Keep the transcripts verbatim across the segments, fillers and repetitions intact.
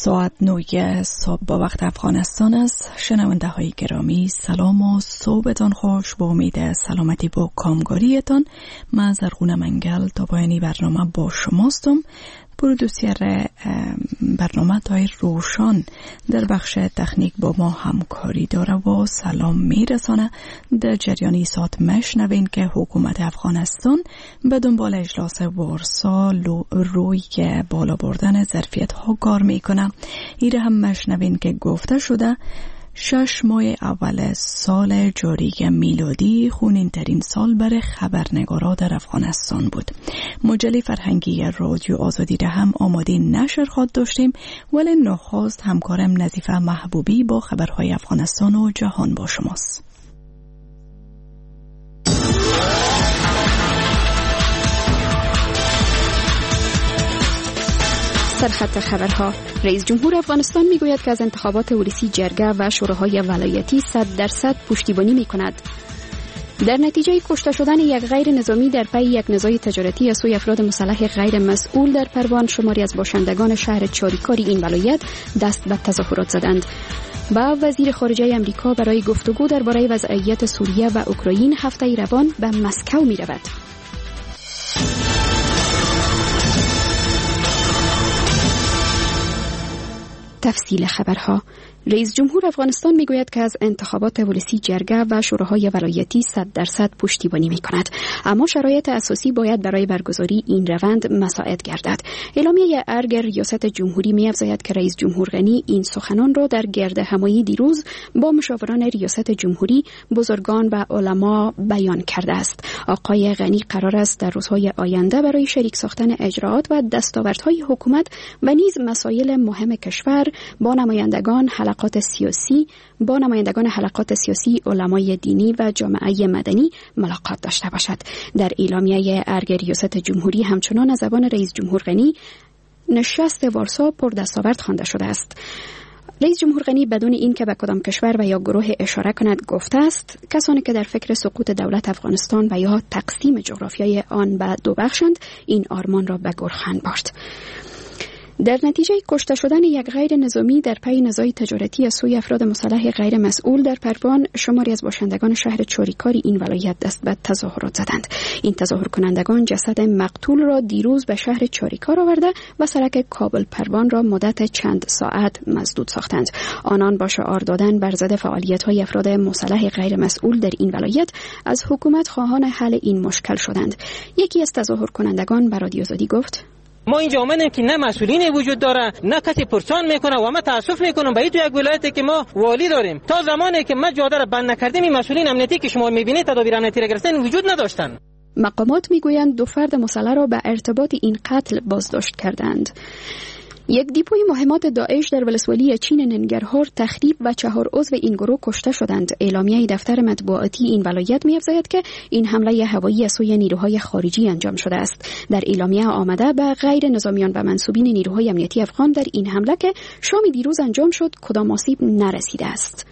ساعت نوی صبح با وقت افغانستان است. شنونده های گرامی سلام و صبحتان خوش. با امید سلامتی با کامگاریتان من زرغون منگل تا پایانی برنامه با شماستم. پرودوسر برنامه تایر روشان در بخش تکنیک با ما همکاری داره و سلام میرسانه. در جریانی ساعت مشنوین که حکومت افغانستان به دنبال اجلاس وارسا روی بالا بردن ظرفیت ها کار میکنه. ایره هم مشنوین که گفته شده شش ماه اول سال جاری میلادی خونین ترین سال برای خبرنگارا در افغانستان بود. مجله فرهنگی رادیو آزادی را هم آماده نشر خواهد داشتیم، ولی نخست همکارم نظیفه محبوبی با خبرهای افغانستان و جهان با شماست. سرخط خبرها. رئیس جمهور افغانستان میگوید که از انتخابات ولسی جرگه و شوراهای ولایتی صد درصد پشتیبانی میکند. در نتیجه کشته شدن یک غیر نظامی در پی یک نزاع تجارتی از سوی افراد مسلح غیر مسئول در پروان، شماری از باشندگان شهر چاریکاری این ولایت دست به تظاهرات زدند. با وزیر خارجه امریکا برای گفتگو درباره وضعیت سوریه و اوکراین هفته روان به مسکو میرود. تفصیل خبرها. رئیس جمهور افغانستان میگوید که از انتخابات ولسی جرگه و شوراهای ولایتی صد درصد پشتیبانی میکند، اما شرایط اساسی باید برای برگزاری این روند مساعد گردد. اعلامیه ارگ ریاست جمهوری می‌افزاید که رئیس جمهور غنی این سخنان را در گرد همایی دیروز با مشاوران ریاست جمهوری، بزرگان و علما بیان کرده است. آقای غنی قرار است در روزهای آینده برای شریک ساختن اجراءات و دستاوردهای حکومت و نیز مسائل مهم کشور با نمایندگان حلقات سیاسی با نمایندگان حلقات سیاسی، علمای دینی و جامعه مدنی ملاقات داشته باشد. در اعلامیه ارگ ریاست جمهوری همچنان از زبان رئیس جمهور غنی نشست وارسا پر دستاورد خوانده شده است. رئیس جمهور غنی بدون این که به کدام کشور و یا گروه اشاره کند گفته است کسانی که در فکر سقوط دولت افغانستان و یا تقسیم جغرافیای آن به دو بخشند این آرمان را به گورخان برد. در نتیجه کشته شدن یک غیر نظامی در پی نزاع تجارتی از سوی افراد مسلح غیر مسئول در پروان، شماری از باشندگان شهر چاریکاری این ولایت دست به تظاهرات زدند. این تظاهر کنندگان جسد مقتول را دیروز به شهر چاریکار آورده و سرک کابل پروان را مدت چند ساعت مسدود ساختند. آنان با شعار دادن بر ضد فعالیت‌های افراد مسلح غیر مسئول در این ولایت از حکومت خواهان حل این مشکل شدند. یکی از تظاهر کنندگان به رادیو آزادی گفت: ما اینجا آمدیم که نه مسئولین وجود داره، نه کسی پرچان میکنه و ما تاسف میکنم به تو یک ولایتی که ما والی داریم. تا زمانی که ما جاده را بند نکردیم این مسئولین امنیتی که شما میبینید تدابیر امنیتی را گرفتن وجود نداشتن. مقامات میگویند دو فرد مسلح را به ارتباط این قتل بازداشت کردند. یک دیپوی مهمات داعش در ولسوالی چین ننگرهار تخریب و چهار عضو این گروه کشته شدند. اعلامیه دفتر مطبوعاتی این ولایت می‌افزاید که این حمله هوایی از سوی نیروهای خارجی انجام شده است. در اعلامیه آمده به غیر نظامیان و منسوبین نیروهای امنیتی افغان در این حمله که شام دیروز انجام شد کدام آسیب نرسیده است.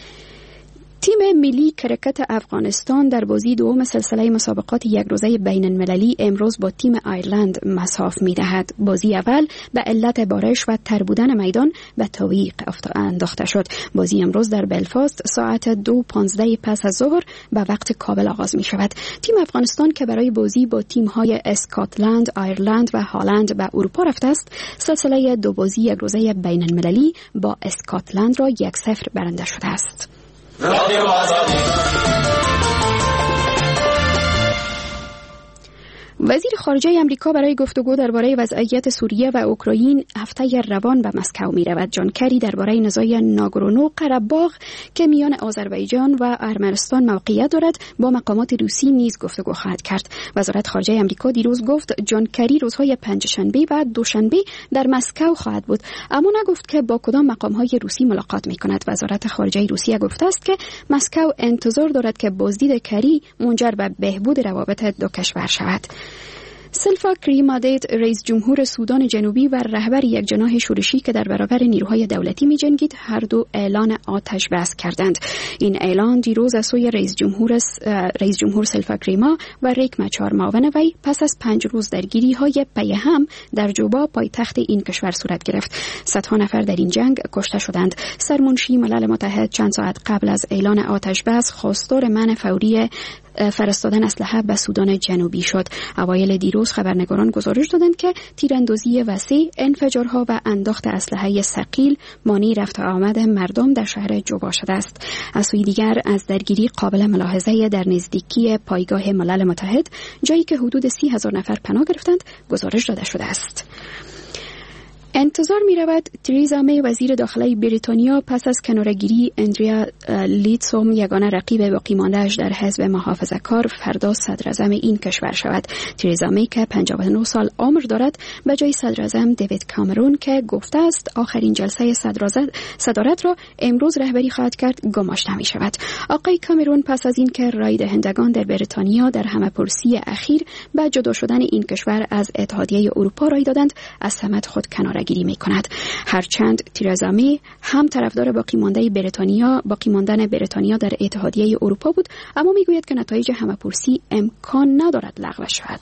تیم ملی کرکت افغانستان در بازی دوم سلسله مسابقات یک روزه بین المللی امروز با تیم ایرلند مساف می‌دهد. بازی اول به علت بارش و تر بودن میدان به تعویق انداخته شد. بازی امروز در بلفاست ساعت دو پانزده پس از ظهر به وقت کابل آغاز می‌شود. تیم افغانستان که برای بازی با تیم‌های اسکاتلند، ایرلند و هالند به اروپا رفته است، سلسله دو بازی یک روزه بین المللی با اسکاتلند را یک صفر برنده شده است. رادیو آزادی. وزیر خارجه امریکا برای گفتگو درباره وضعیت سوریه و اوکراین هفته روان به مسکو می رود. جان کری درباره نزاع ناگورنو قره‌باغ که میان آذربایجان و ارمنستان موقعیت دارد با مقامات روسی نیز گفتگو خواهد کرد. وزارت خارجه امریکا دیروز گفت جان کری روزهای پنجشنبه و دوشنبه در مسکو خواهد بود، اما نگفت که با کدام مقام‌های روسی ملاقات می کند. وزارت خارجه روسیه گفته است که مسکو انتظار دارد که بازدید کری منجر به بهبود روابط دو کشور شود. سلفا کریمادیت رئیس جمهور سودان جنوبی و رهبر یک جناح شورشی که در برابر نیروهای دولتی می جنگید هر دو اعلان آتش بس کردند. این اعلان دیروز از سوی رئیس جمهور رئیس جمهور سلفا کریما و ریک مچار معاون وی پس از پنج روز درگیری های پی هم در جوبا پایتخت این کشور صورت گرفت. صدها نفر در این جنگ کشته شدند. سرمنشی ملل متحد چند ساعت قبل از اعلان آتش بس خواستار منع فوری فرستادن اسلحه به سودان جنوبی شد. اوایل دیروز خبرنگاران گزارش دادند که تیراندازی وسیع، انفجارها و انداخت اسلحه ثقیل مانع رفت و آمد مردم در شهر جوبا شده است. از سوی دیگر از درگیری قابل ملاحظه در نزدیکی پایگاه ملل متحد، جایی که حدود سی هزار نفر پناه گرفتند، گزارش داده شده است. انتظار می رود تریزا می وزیر داخلی بریتانیا پس از کناره‌گیری اندریا لیتسوم یگانه رقیب باقی مانده‌اش در حزب محافظه‌کار فردا صدراعظم این کشور شود. تریزا می که پنجاه و نه سال عمر دارد به جای صدراعظم دیوید کامرون که گفته است آخرین جلسه صدارت را امروز رهبری خواهد کرد گماشته می شود. آقای کامرون پس از اینکه رای دهندگان در بریتانیا در همه‌پرسی اخیر به جدا شدن این کشور از اتحادیه اروپا رای دادند، از سمت خود کناره گیری می کند. هرچند تریزا می هم طرفدار باقی مانده بریتانیا باقی ماندن بریتانیا در اتحادیه اروپا بود، اما می گوید که نتایج همه‌پرسی امکان ندارد لغو شود.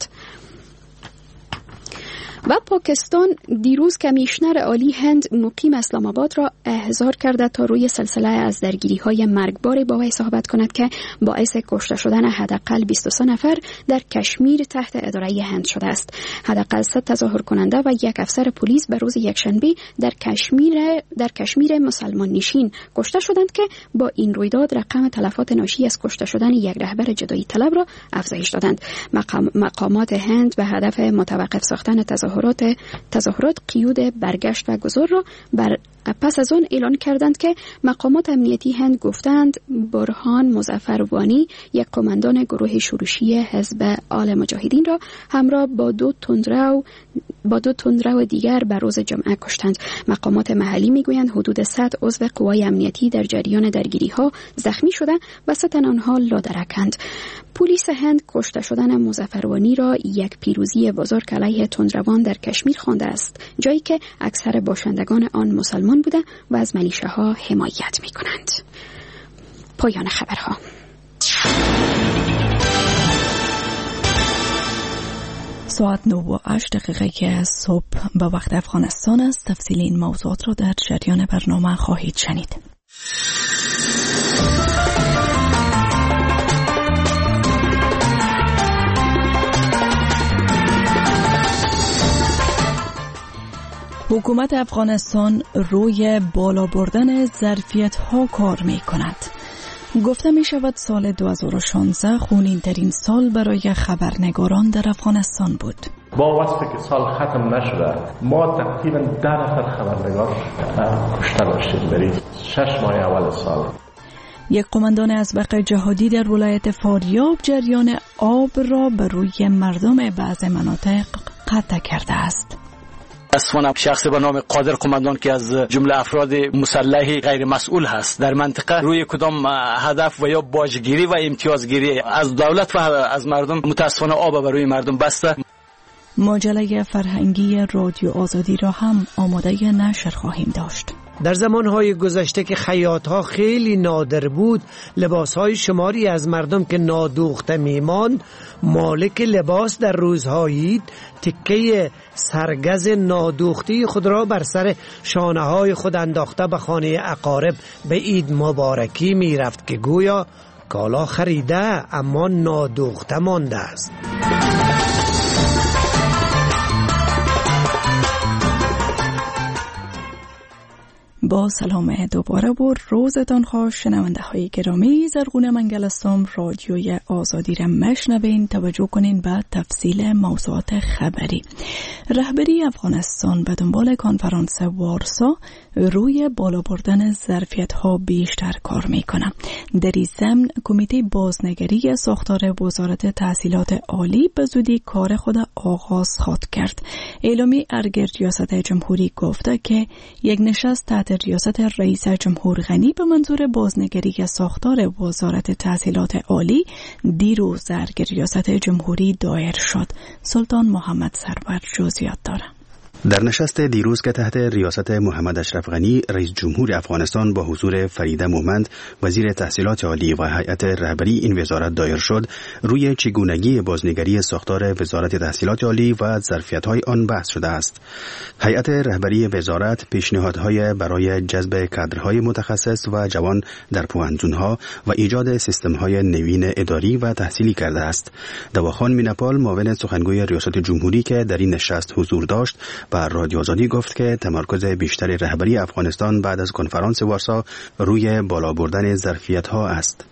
و پاکستان دیروز کمیشنر عالی هند مقیم اسلام آباد را احضار کرده تا روی سلسله از درگیری‌های مرگبار با وی صحبت کند که باعث کشته شدن حداقل بیست و سه نفر در کشمیر تحت اداره هند شده است. حداقل صد تظاهر کننده و یک افسر پلیس به روز یکشنبه در کشمیر در کشمیر مسلمان نشین کشته شدند که با این رویداد رقم تلفات ناشی از کشته شدن یک رهبر جدایی طلب را افزایش دادند. مقام مقامات هند به هدف متوقف ساختن تظاهرات تظاهرات قیود برگشت و گذار را بر پس از آن اعلان کردند که مقامات امنیتی هند گفتند برهان مظفروانی، یک کماندان گروه شورشی حزب آل مجاهدین را همراه با دو تندرو با دو تندرو دیگر بر روز جمعه کشتند. مقامات محلی میگویند حدود صد عضو قوای امنیتی در جریان درگیری‌ها زخمی شده و سه تن آنها لادرکند. پلیس هند کشته شدن مظفروانی را یک پیروزی بزرگ علیه تندروان در کشمیر خوانده است، جایی که اکثر باشندگان آن مسلمان بوده و از ملیشه‌ها حمایت می‌کنند. پایان خبرها. ساعت نه و هشت دقیقه که صبح به وقت افغانستان است. تفصیل این موضوعات را در جریان برنامه خواهید شنید. حکومت افغانستان روی بالا بردن ظرفیت ها کار می کند. گفته می شود سال دو هزار و شانزده خونین ترین سال برای خبرنگاران در افغانستان بود. با وصفی که سال ختم نشده ما تقریبا ده نفر خبرنگار کشته داشتیم در شش ماه اول سال. یک قماندان ازبق جهادی در ولایت فاریاب جریان آب را بر روی مردم بعض مناطق قطع کرده است. اسفان شخص به نام قادر قماندان که از جمله افراد مسلح غیر مسئول هست در منطقه روی کدام هدف و یا باجگیری و امتیازگیری از دولت و از مردم متاسفانه آب بر روی مردم بسته. مجله فرهنگی رادیو آزادی را هم آماده نشر خواهیم داشت. در زمانهای گذشته که خیاطها خیلی نادر بود، لباسهای شماری از مردم که نادوخته میماند، مالک لباس در روزهای عید تکه سرگز نادوختی خود را بر سر شانه های خود انداخته به خانه اقارب به عید مبارکی میرفت که گویا کالا خریده اما نادوخته مانده است. با سلام دوباره و روزتان خوش شنونده های گرامی. زرغون منگل هستم. رادیوی آزادی را مشنوین. توجه کنین به تفصیل موضوعات خبری. رهبری افغانستان به دنبال کنفرانس وارسا روی بالا بردن ظرفیت ها بیشتر کار میکنه. در این ضمن کمیته بازنگری ساختار وزارت تحصیلات عالی به زودی کار خود آغاز خواهد کرد. اعلامی ارگرد ریاست جمهوری گفته که یک نشست تحت ریاست رئیس جمهور غنی به منظور بازنگری ساختار وزارت تحصیلات عالی دیروز در ریاست جمهوری دایر شد. سلطان محمد سرور جزئیات دارد. در نشست دیروز که تحت ریاست محمد اشرف غنی رئیس جمهور افغانستان با حضور فریده مومند وزیر تحصیلات عالی و هیئت رهبری این وزارت دایر شد، روی چگونگی بازنگری ساختار وزارت تحصیلات عالی و ظرفیت‌های آن بحث شده است. هیئت رهبری وزارت پیشنهادهای برای جذب کادرهای متخصص و جوان در پوهنتون‌ها و ایجاد سیستم‌های نوین اداری و تحصیلی کرده است. دواخان میناپال معاون سخنگوی ریاست جمهوری که در این نشست حضور داشت و رادیو آزادی گفت که تمرکز بیشتر رهبری افغانستان بعد از کنفرانس وارسا روی بالا بردن ظرفیت‌ها است.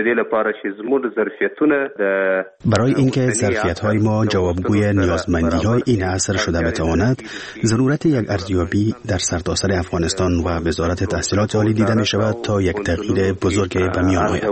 برای اینکه ظرفیت‌های ما جوابگوی نیازمندی‌های این عصر شده بتواند، ضرورت یک ارزیابی در سرتاسر افغانستان و وزارت تحصیلات عالی دیده می‌شود تا یک تغییر بزرگ به میان آید.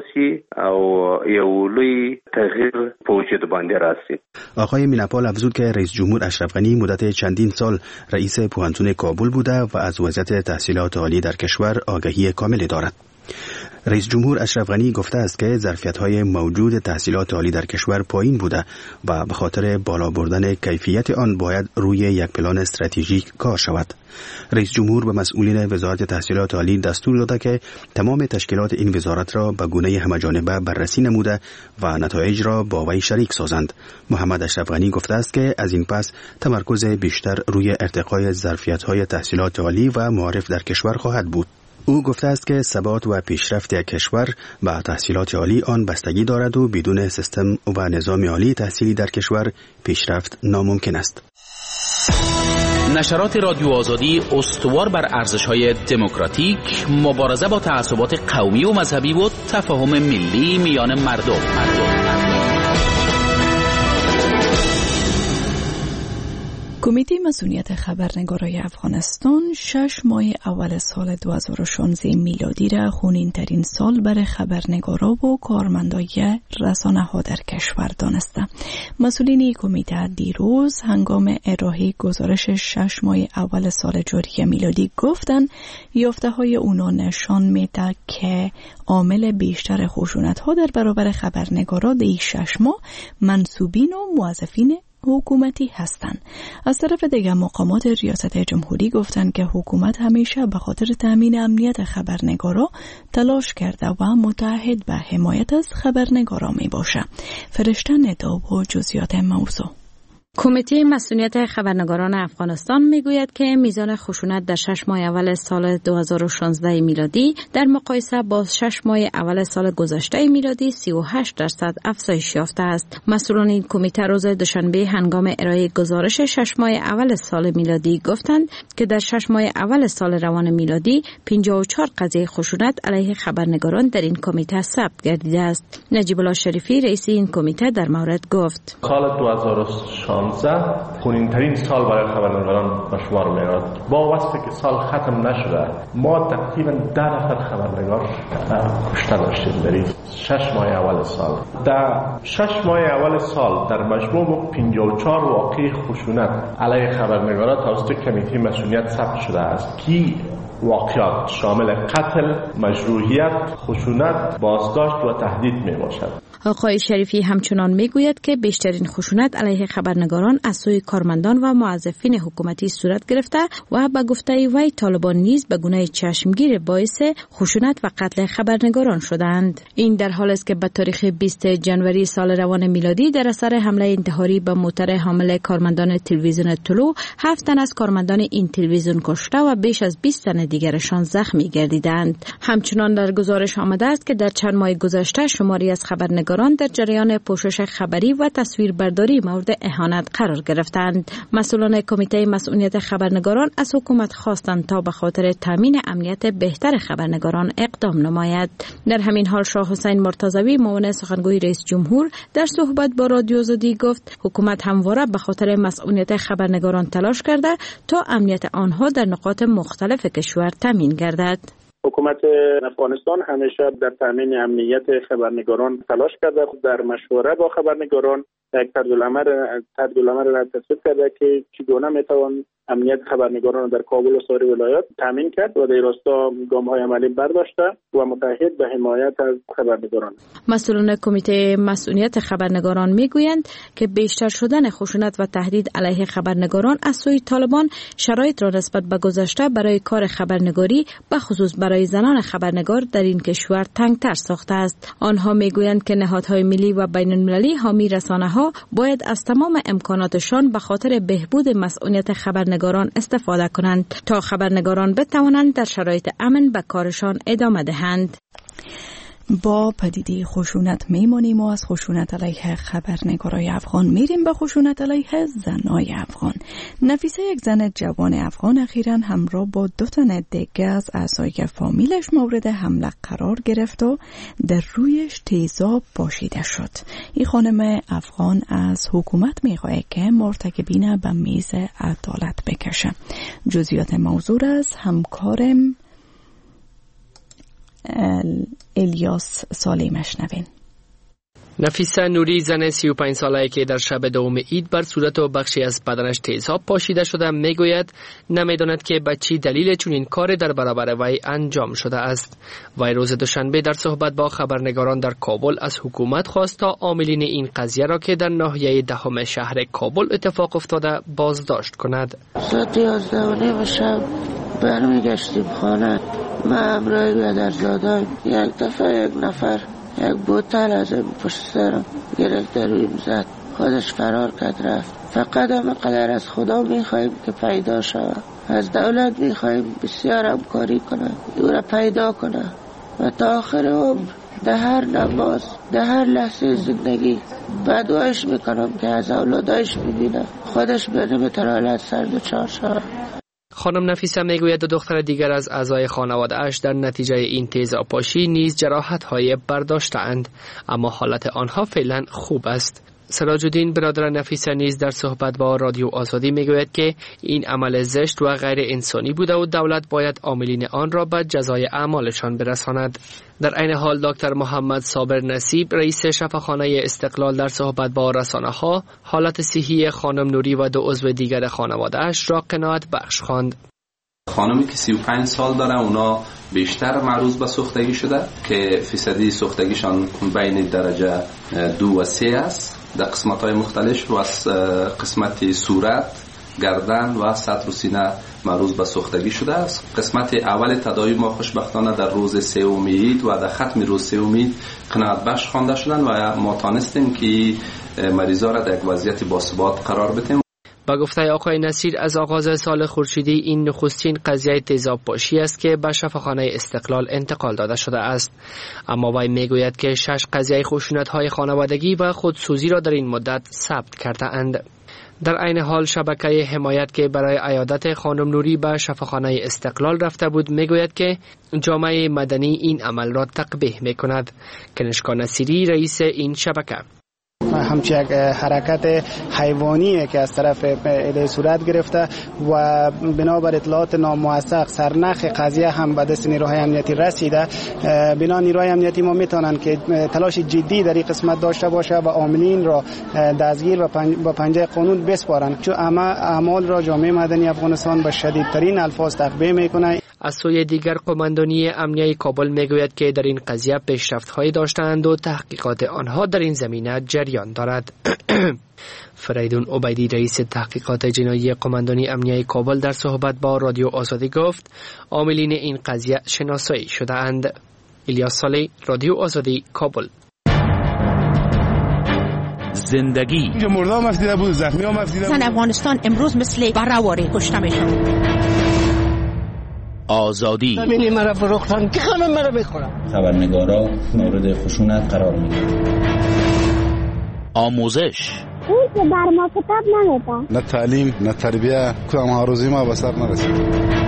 آقای میناپال افزود که رئیس جمهور اشرف غنی مدت چندین سال رئیس پوهنتون کابل بوده و از وضعیت تحصیلات عالی در کشور آگاهی کاملی دارد. رئیس جمهور اشرف غنی گفته است که ظرفیت‌های موجود تحصیلات عالی در کشور پایین بوده و به خاطر بالا بردن کیفیت آن باید روی یک پلان استراتژیک کار شود. رئیس جمهور به مسئولین وزارت تحصیلات عالی دستور داده که تمام تشکیلات این وزارت را به گونه همه‌جانبه بررسی نموده و نتایج را با وی شریک سازند. محمد اشرف غنی گفته است که از این پس تمرکز بیشتر روی ارتقای ظرفیت‌های تحصیلات عالی و معارف در کشور خواهد بود. او گفته است که ثبات و پیشرفت یک کشور به تحصیلات عالی آن بستگی دارد و بدون سیستم و نظام عالی تحصیلی در کشور پیشرفت ناممکن است. نشرات رادیو آزادی استوار بر ارزش‌های دموکراتیک، مبارزه با تعصبات قومی و مذهبی و تفاهم ملی میان مردم. مردم. کمیته مسئولیت خبرنگارای افغانستان شش ماه اول سال دو هزار و شانزده میلادی را خونین ترین سال برای خبرنگارا و کارمندای رسانه ها در کشور دانسته. مسئولین کمیته دیروز هنگام ارائه گزارش شش ماه اول سال جاری میلادی گفتند یافته های اونا نشان میده که عامل بیشتر خشونت ها در برابر خبرنگارا در این شش ماه منصوبین و موظفین حکومتی هستند. از طرف دیگر مقامات ریاست جمهوری گفتند که حکومت همیشه به خاطر تامین امنیت خبرنگارا تلاش کرده و متعهد به حمایت از خبرنگارا می باشه. فرشته ندا و جزئیات موضوع. کمیته مسئولیت خبرنگاران افغانستان میگوید که میزان خشونت در شش ماه اول سال دو هزار و شانزده میلادی در مقایسه با شش ماه اول سال گذشته میلادی سی و هشت درصد افزایش یافته است. مسئولان این کمیته روز دوشنبه هنگام ارائه گزارش شش ماه اول سال میلادی گفتند که در شش ماه اول سال روان میلادی پنجاه و چهار قضیه خشونت علیه خبرنگاران در این کمیته ثبت گردیده است. نجیب الله شریفی رئیس این کمیته در مورد گفت: سال دو هزار و شانزده خونین‌ترین سال برای خبرنگاران به شمار می‌آید. با واسطه که سال ختم نشده ما تقریباً ده نفر خبرنگار کشته داشتیم در شش ماه اول سال. در شش ماه اول سال در مجموع پنجاه و چهار واقعه خشونت علیه خبرنگاران توسط کمیته مسئولیت ثبت شده است که واقعات شامل قتل، مجروحیت، خشونت، بازداشت و تهدید می باشد. آقای شریفی همچنان میگوید که بیشترین خشونت علیه خبرنگاران از سوی کارمندان و موظفین حکومتی صورت گرفته و به گفته وی طالبان نیز به گونه چشمگیر باعث خشونت و قتل خبرنگاران شدند. این در حالی است که به تاریخ بیست ژانویه سال روان میلادی در اثر حمله انتحاری به موتر حامل کارمندان تلویزیون طلوع هفت تن از کارمندان این تلویزیون کشته و بیش از بیست تن دیگرشان زخمی گردیدند. همچنان در گزارش آمده است که در چند ماه گذشته شماری از خبرنگاران در جریان پوشش خبری و تصویربرداری مورد اهانت قرار گرفتند. مسئولان کمیته مسئولیت خبرنگاران از حکومت خواستند تا به خاطر تامین امنیت بهتر خبرنگاران اقدام نماید. در همین حال شاه حسین مرتضوی معاون سخنگوی رئیس جمهور در صحبت با رادیو آزادی گفت حکومت همواره به خاطر مسئولیت خبرنگاران تلاش کرده تا امنیت آنها در نقاط مختلف کشور تامین گردد. حکومت افغانستان همیشه در تامین امنیت خبرنگاران تلاش کرده. در مشوره با خبرنگاران یک طرزالعمل طرزالعمل را تصویب کرده که چگونه میتوان امنیت خبرنگاران در کابل و سایر ولایات تامین کرد و در راستا گام‌های عملی برداشته و متحد به حمایت از خبرنگاران. مسئولان کمیته مسئولیت خبرنگاران میگویند که بیشتر شدن خشونت و تهدید علیه خبرنگاران از سوی طالبان شرایط را نسبت به گذشته برای کار خبرنگاری به خصوص برای زنان خبرنگار در این کشور تنگتر ساخته است. آنها میگویند که نهادهای ملی و بین المللی حامی رسانه‌ها باید از تمام امکاناتشان به خاطر بهبود مسئولیت خبرنگاران استفاده کنند تا خبرنگاران بتوانند در شرایط امن به کارشان ادامه دهند. با پدیده خشونت میمانیم و از خشونت علیه خبرنگارای افغان میریم به خشونت علیه زنای افغان. نفیسه، یک زن جوان افغان، اخیراً همراه با دو تن دیگه از اعضای فامیلش مورد حمله قرار گرفت و در رویش تیزاب پاشیده شد. این خانم افغان از حکومت میخواه که مرتکبین به میز عدالت بکشه. جزئیات موضوع از همکارم الیاس سالی مشنوین. نفیسه نوری، زن سی و پنج ساله که در شب دوم عید بر صورت و بخشی از بدنش تیزاب پاشیده شده میگوید نمیداند که به چی دلیل چنین کار در برابر وی انجام شده است. وی روز دوشنبه در صحبت با خبرنگاران در کابل از حکومت خواست تا عاملین این قضیه را که در ناحیه دهم شهر کابل اتفاق افتاده بازداشت کند. ساعت یازده و نیم شب برمیگشتیم خانه. ما همراه بیادرزادایم. یک دفعه یک نفر یک بوتل از این پشت سرم گرفت رویم زد. خودش فرار کرد رفت. فقط همه قدر از خدا میخواهیم که پیدا شود. از دولت میخواهیم بسیار همکاری کنه، او را پیدا کنه و تا آخر عمر ده هر نماز، ده هر لحظه زندگی بدوایش میکنم که از اولادایش ببینه خودش به نمیتونه حالت سر دچار شود. خانم نفیسه میگوید دو دختر دیگر از اعضای خانواده اش در نتیجه این تیزابپاشی نیز جراحت‌های برداشته‌اند، اما حالت آنها فعلا خوب است. سراج الدین برادر نفیسه نیز در صحبت با رادیو آزادی میگوید که این عمل زشت و غیر انسانی بوده و دولت باید عاملین آن را به جزای اعمالشان برساند. در عین حال دکتر محمد صابر نصیب، رئیس شفاخانه استقلال، در صحبت با رسانه‌ها حالت صحی خانم نوری و دو عضو دیگر خانواده اش را قناعت بخش خواند. خانمی که سی و پنج سال داره اونا بیشتر معروض به سوختگی شده که فیصدی سوختگیشان بین درجه دو و سه است در قسمت‌های مختلف و از قسمت صورت، گردن و صدر و سینه معروض به سوختگی شده است. قسمت اول تداوی ما خوشبختانه در روز سوم عید و در ختم روز سوم عید قناعت بخش خوانده شدن و ما تانستیم که مریضا را در یک وضعیت باثبات قرار بدیم. با گفته آقای نصیر، از آغاز سال خورشیدی این نخستین قضیه تیزابپاشی است که به شفاخانه استقلال انتقال داده شده است، اما وی میگوید که شش قضیه خشونت‌های خانوادگی و خودسوزی را در این مدت ثبت کرده اند. در عین حال شبکه حمایت که برای عیادت خانم نوری به شفاخانه استقلال رفته بود میگوید که جامعه مدنی این عمل را تقبیح میکند. کنشکا نصیری، رئیس این شبکه: همچه یک حرکت حیوانیه که از طرف اداره صورت گرفته و بنابر اطلاعات ناموثق سرنخ قضیه هم به دست نیروهای امنیتی رسیده. بنا نیروهای امنیتی ما میتونن که تلاش جدی در این قسمت داشته باشه و عاملین را دستگیر و با پنجه قانون بسپارن، چون اما اعمال را جامعه مدنی افغانستان به شدیدترین الفاظ تقبیح میکنه. از سوی دیگر قماندانی امنیه کابل میگوید که در این قضیه پیشرفت‌هایی داشتند و تحقیقات آنها در این زمینه جریان دارد. فریدون عبیدی، رئیس تحقیقات جنایی قماندانی امنیه کابل، در صحبت با رادیو آزادی گفت عاملین این قضیه شناسایی شده اند. الیاس سالی، رادیو آزادی، کابل. زندگی مردم مفیده بود، زخمی ها مفیده بود. زن افغانستان امروز مثل برآوری کشته میشن. آزادی. همینی مرا فروختن که خانم مرا بخورم. خبرنگارا مورد خشونت قرار میگیرن. آموزش. اون که بر ما کتاب نمیده. نه تعلیم، نه تربیه، کدام هاروزی ما به سر نرسید.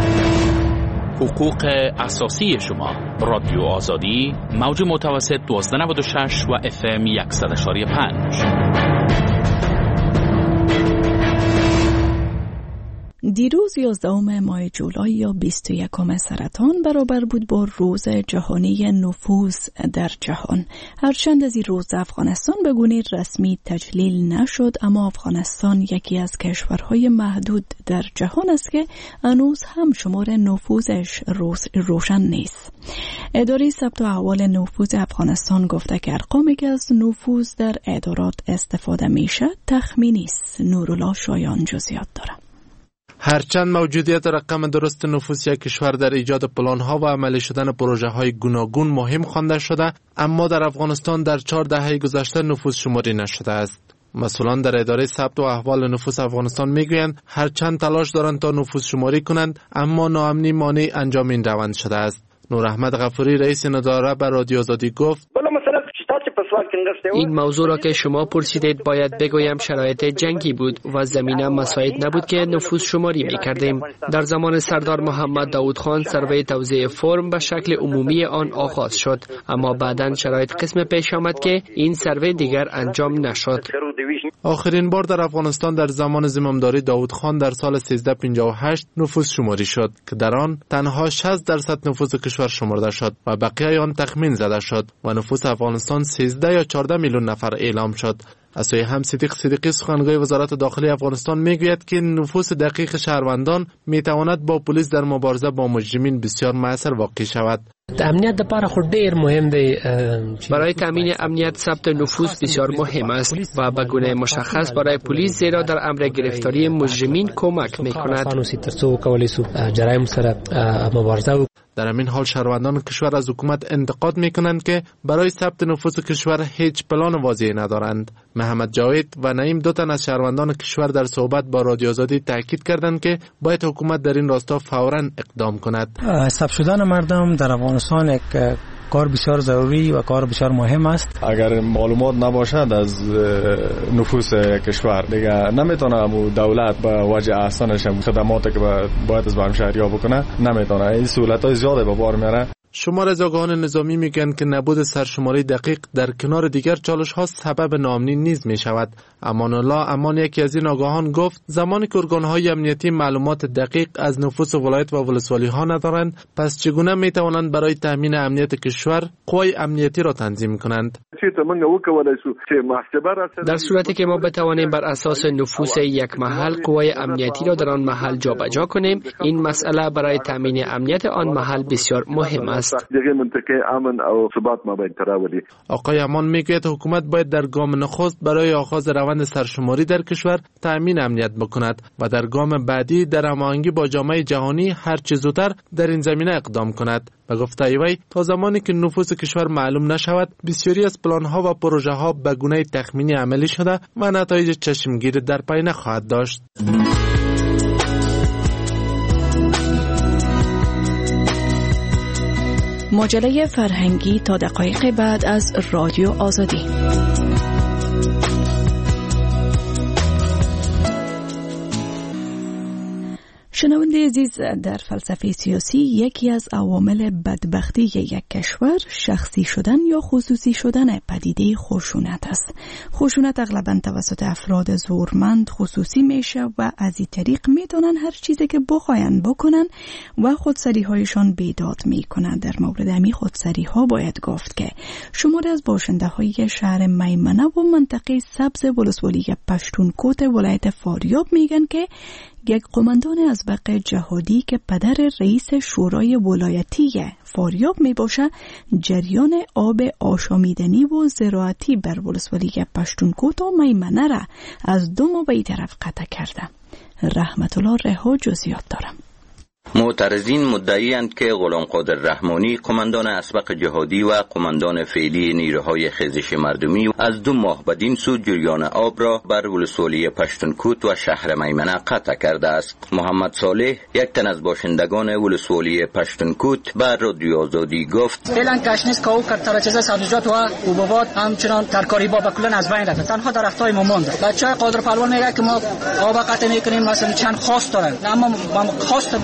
حقوق اساسی شما. رادیو آزادی، موج متوسط دوازده نود و شش و اف ام صد و یک و پنج. دیروز یازدهم ماه جولای یا بیست و یکم سرطان برابر بود با روز جهانی نفوذ در جهان. هرچند از این روز افغانستان به گونه رسمی تجلیل نشد، اما افغانستان یکی از کشورهای محدود در جهان است که هنوز هم شمار نفوذش روشن نیست. اداره ثبت احوال نفوذ افغانستان گفته که ارقامی که از نفوذ در ادارات استفاده میشه تخمینی است. نورالله شایان جزئیات داره. هرچند موجودیت رقم درست نفوذ یک کشور در ایجاد پلان‌ها و عملی شدن پروژه‌های گوناگون مهم خوانده شده، اما در افغانستان در چهار دهه گذشته نفوذ شماری نشده است. مسئولان در اداره ثبت و احوال نفوس افغانستان میگویند هرچند تلاش دارند تا نفوس شماری کنند، اما ناامنی مانع انجام این روند شده است. نور احمد غفوری رئیس این اداره به رادیو آزادی گفت این موضوع را که شما پرسیدید باید بگویم شرایط جنگی بود و زمینه مساعد نبود که نفوذ شماری می کردیم. در زمان سردار محمد داود خان سروی توزیع فرم به شکل عمومی آن آغاز شد، اما بعداً شرایط قسم پیش آمد که این سروی دیگر انجام نشد. آخرین بار در افغانستان در زمان زمامداری داود خان در سال سیزده پنجاه و هشت نفوذ شماری شد که در آن تنها شصت درصد نفوذ کشور شمرده شد و بقیه آن تخمین زده شد و نفوذ افغانستان سیزده یا چهارده میلیون نفر اعلام شد. از سوی هم صدیق صدیقی سخنگوی وزارت داخلی افغانستان میگوید که نفوذ دقیق شهروندان میتواند با پلیس در مبارزه با مجرمین بسیار موثر واقع شود. امنیت لپاره خو ډیر مهم دی. برای تامین امنیت ثبت نفوذ بسیار مهم است و به گونه مشخص برای پلیس، زیرا در امر گرفتاری مجرمین کمک میکند. جرایم سره مبارزه. در همین حال شهروندان کشور از حکومت انتقاد میکنند که برای ثبت نفوذ کشور هیچ پلان واضحی ندارند. محمد جاوید و نعیم دو تن از شهروندان کشور در صحبت با رادیو آزادی تاکید کردند که باید حکومت در این راستا فوراً اقدام کند. ثبت شدن مردم در افغانستان یک کار بسیار ضروری و کار بسیار مهم است. اگر معلومات نباشد از نفوس کشور دیگه نمیتونه دولت به وجه احسانش خدماتی که باید از برم شهری‌ها بکنه نمیتونه. این سهولت‌های زیاده به بار میاره. شمار از آگاهان نظامی میگن که نبود سرشماری دقیق در کنار دیگر چالش ها سبب ناامنی نیز می شود. امان الله امان یکی از این آگاهان گفت زمانی که ارگان‌های امنیتی معلومات دقیق از نفوس ولایت و ولسوالی ها ندارند، پس چگونه می توانند برای تامین امنیت کشور قوای امنیتی را تنظیم کنند؟ در صورتی که ما بتوانیم بر اساس نفوس یک محل قوای امنیتی را در آن محل جابجا کنیم، این مسئله برای تامین امنیت آن محل بسیار مهم است. آقای امان میگوید حکومت باید در گام نخست برای آغاز روند سرشماری در کشور تأمین امنیت بکند و در گام بعدی در هماهنگی با جامعه جهانی هر چه زودتر در این زمینه اقدام کند. و گفته وی تا زمانی که نفوذ کشور معلوم نشود، بسیاری از پلان‌ها و پروژه‌ها به گونه تخمینی عملی شده و نتایج چشمگیر در پی نخواهد داشت. مجله فرهنگی تا دقایق بعد از رادیو آزادی. شنونده عزیز، در فلسفه سیاسی یکی از عوامل بدبختی یک کشور شخصی شدن یا خصوصی شدن پدیده خشونت است. خشونت اغلباً توسط افراد زورمند خصوصی میشه و از این طریق میتونن هر چیزی که بخواین بکنن و خودسری هایشان بیداد میکنن. در مورد همین خودسری ها باید گفت که شماری از باشنده های شهر میمنه و منطقه سبز ولسوالی پشتونکوت ولایت فاریاب میگن که یک قماندان ازبق جهادی که پدر رئیس شورای ولایتی فاریاب می باشه، جریان آب آشامیدنی و زراعتی بر ولسوالی پشتونکوت و میمنه را از دو ما به این طرف قطع کرده. رحمت الله رها جزئیات دارم. معترضین مدعی‌اند که غلام قادر رحمانی قماندان اسبق جهادی و قماندان فعلی نیروهای خیزش مردمی از دو ماه بدین سو جریان آب را بر ولسوالی پشتونکوت و شهر میمنه قطع کرده است. محمد صالح، یک تن از باشندگان ولسوالی پشتونکوت، بر رادیو آزادی گفت فعلا کشنیس که او کرد چیز سبزیجات و حبوبات همچنان ترکاری با کلا از بین رفت. تنها درختای ما مونده. بچه‌های قادر پهلوان میگه که ما آب قطع میکنیم، مثلا چند خواست دارن، اما ما خواست اونا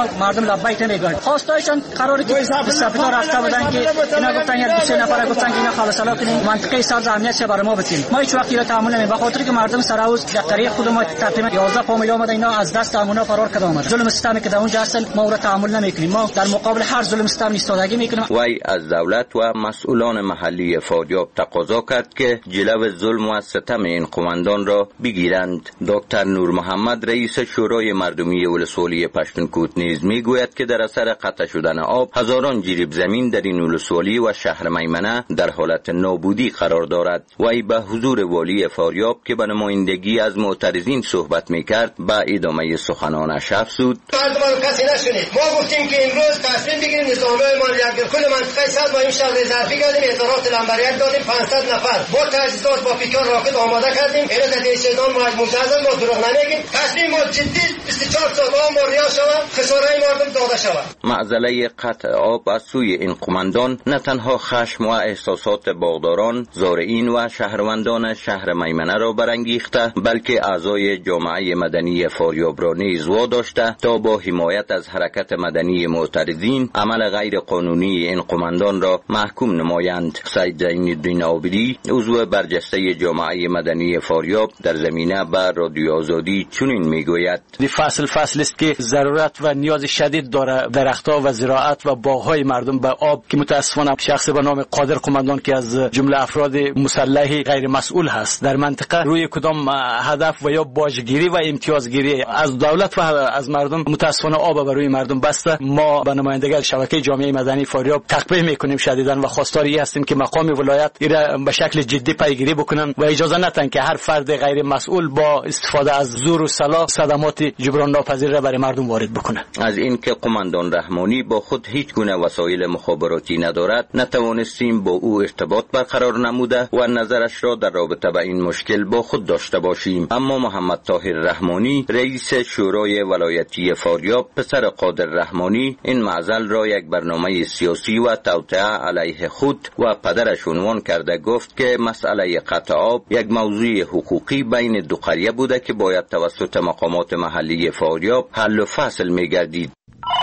اینا مردم لبیک نمیگن. خواستایشون قراره که سپیدا رفته بودن که اینا گفتن یک دو سه نفر گفتن که اینا خلاص الا کنیم منطقه سبز امنیت چه برای ما بتیم. ما هیچ وقت اینا تعامل نمی، به خاطر که مردم سراوز دفتری خودمون تقریبا یازده فامیل اومد اینا از دست امونا فرار کرده اومد. ظلم سیستمی که در اونجا اصل ما رو تعامل نمیکنیم. ما در مقابل هر ظلم سیستمی ایستادگی میکنیم. وی از دولت و مسئولان محلی فاریاب تقاضا کرد که جلو ظلم و ستم این قماندان را بگیرند. دکتر نور محمد رئیس شورای مردمی ولسوالی پشتونکوت نیز میگوید که در اثر قطع شدن آب هزاران جریب زمین در این ولسوالی و شهر میمنه در حالت نابودی قرار دارد. وی به حضور والی فاریاب که به نمایندگی از معترضین صحبت میکرد با ادامه سخنانش افزود: مردم کسی نشونید. ما گفتیم که امروز تصمیم بگیریم نظامیای ما یک کل منطقه صد ما این شهر ظرفی کردیم، اعتراض لنبریک دادیم، پانصد نفر با تجهیزات با پیکان راکت آماده کردیم. اینا در دیشیدان ما مجازات ما دروغ نمیگیم. تصمیم ما جدی بیست و چهار ساعت ما ریا شود، خساره مردم داده شود. معضله قطع آب از سوی این قماندان نه تنها خشم و احساسات باغداران، زارعین و شهروندان شهر میمنه را برانگیخته، بلکه اعضای جامعه مدنی فاریاب را نیز واداشته تا با حمایت از حرکت مدنی معترضین عمل غیر قانونی این قماندان را محکوم نمایند. سید زین‌الدین عابدی عضو برجسته جامعه مدنی فاریاب در زمینه بر رادیو آزادی چنین میگوید: دی فصل فصل است که ضرورت و نیاز شدید داره درخت‌ها و زراعت و باغ‌های مردم به آب که متاسفانه شخص به نام قادر قماندان که از جمله افراد مسلح غیر مسئول هست در منطقه روی کدام هدف و یا باجگیری و امتیازگیری از دولت و از مردم متاسفانه آب بر روی مردم بسته. ما به نمایندگان شبکه جامعه مدنی فاریاب تقبیح میکنیم شدیداً و خواستاری هستیم که مقام ولایت ایره به شکل جدی پیگیری بکنن و اجازه ندن که هر فرد غیر مسئول با استفاده از زور و سلاح صدمات جبران ناپذیر را برای مردم وارد بکنه. از اینکه قماندان رحمانی با خود هیچ گونه وسایل مخابراتی ندارد نتوانستیم با او ارتباط برقرار نموده و نظرش را در رابطه با این مشکل با خود داشته باشیم. اما محمد طاهر رحمانی رئیس شورای ولایتی فاریاب پسر قادر رحمانی این معضل را یک برنامه سیاسی و توطئه علیه خود و پدرش عنوان کرده گفت که مسئله قطع آب یک موضوع حقوقی بین دو قریه بوده که باید توسط مقامات محلی فاریاب حل و فصل می‌گردید.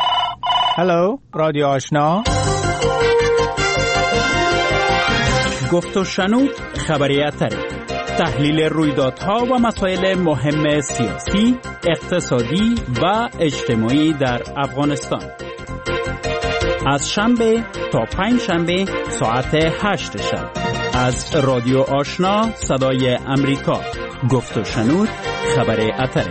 هلو رادیو آشنا، گفت و شنود خبریت تحلیل رویدادها و مسائل مهم سیاسی، اقتصادی و اجتماعی در افغانستان از شنبه تا پنج شنبه ساعت هشت شب از رادیو آشنا صدای امریکا. گفت و شنود خبر اتره.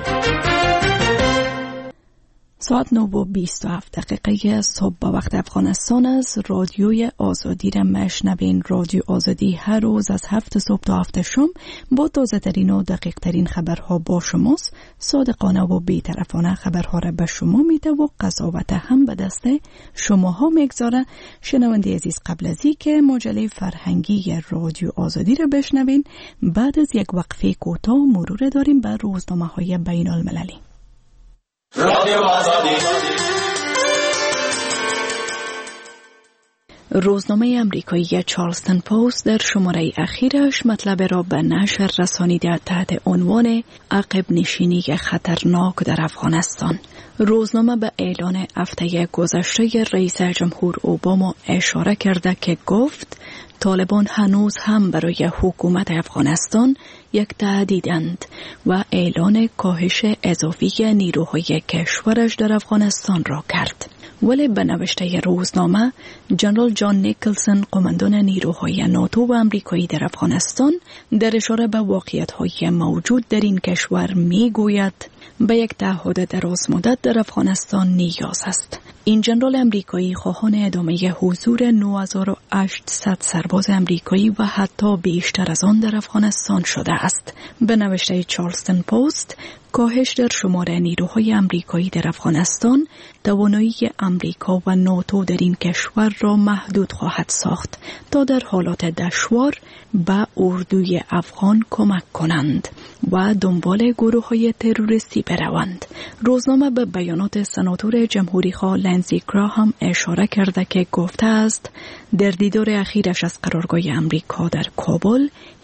ساعت نه و بیست و هفت دقیقه صبح با وقت افغانستان است. رادیوی آزادی را مشنوین. رادیو آزادی هر روز از هفت صبح تا هفت شام با تازه ترین و دقیق ترین خبرها با شماست. صادقانه و بی‌طرفانه خبرها را به شما میده و قضاوت هم به دست شماها میگذاره. شنونده عزیز، قبل از اینکه مجله فرهنگی رادیو آزادی را بشنوین، بعد از یک وقفه کوتاه مرور داریم بر روزنامه‌های بین المللی. رادیو آزادی. روزنامه امریکایی چارلستون پست در شماره اخیرش مطلب را به نشر رسانیده تحت عنوان عقب نشینی خطرناک در افغانستان. روزنامه به اعلان هفته گذشته رئیس جمهور اوباما اشاره کرده که گفت طالبان هنوز هم برای حکومت افغانستان یک تهدیدند و اعلان کاهش اضافی نیروهای کشورش در افغانستان را کرد. ولی به نوشته روزنامه، جنرال جان نیکلسون، قماندان نیروهای ناتو و امریکایی در افغانستان، در اشاره به واقعیت‌های موجود در این کشور می‌گوید به یک تعهد دراز مدت در افغانستان نیاز است. این جنرال امریکایی خواهان ادامه حضور نه هزار و هشتصد سرباز امریکایی و حتی بیشتر از آن در افغانستان شده است. به نوشته چارلستون پست، کاهش در شمار نیروهای امریکایی در افغانستان توانایی امریکا و ناتو در این کشور را محدود خواهد ساخت تا در حالات دشوار به اردوی افغان کمک کنند و دنبال گروه‌های تروریستی بروند. روزنامه به بیانات سناتور جمهوری‌خواه لنزی گراهام اشاره کرده که گفته است در دیدار اخیرش از قرارگاه امریکا در کابل،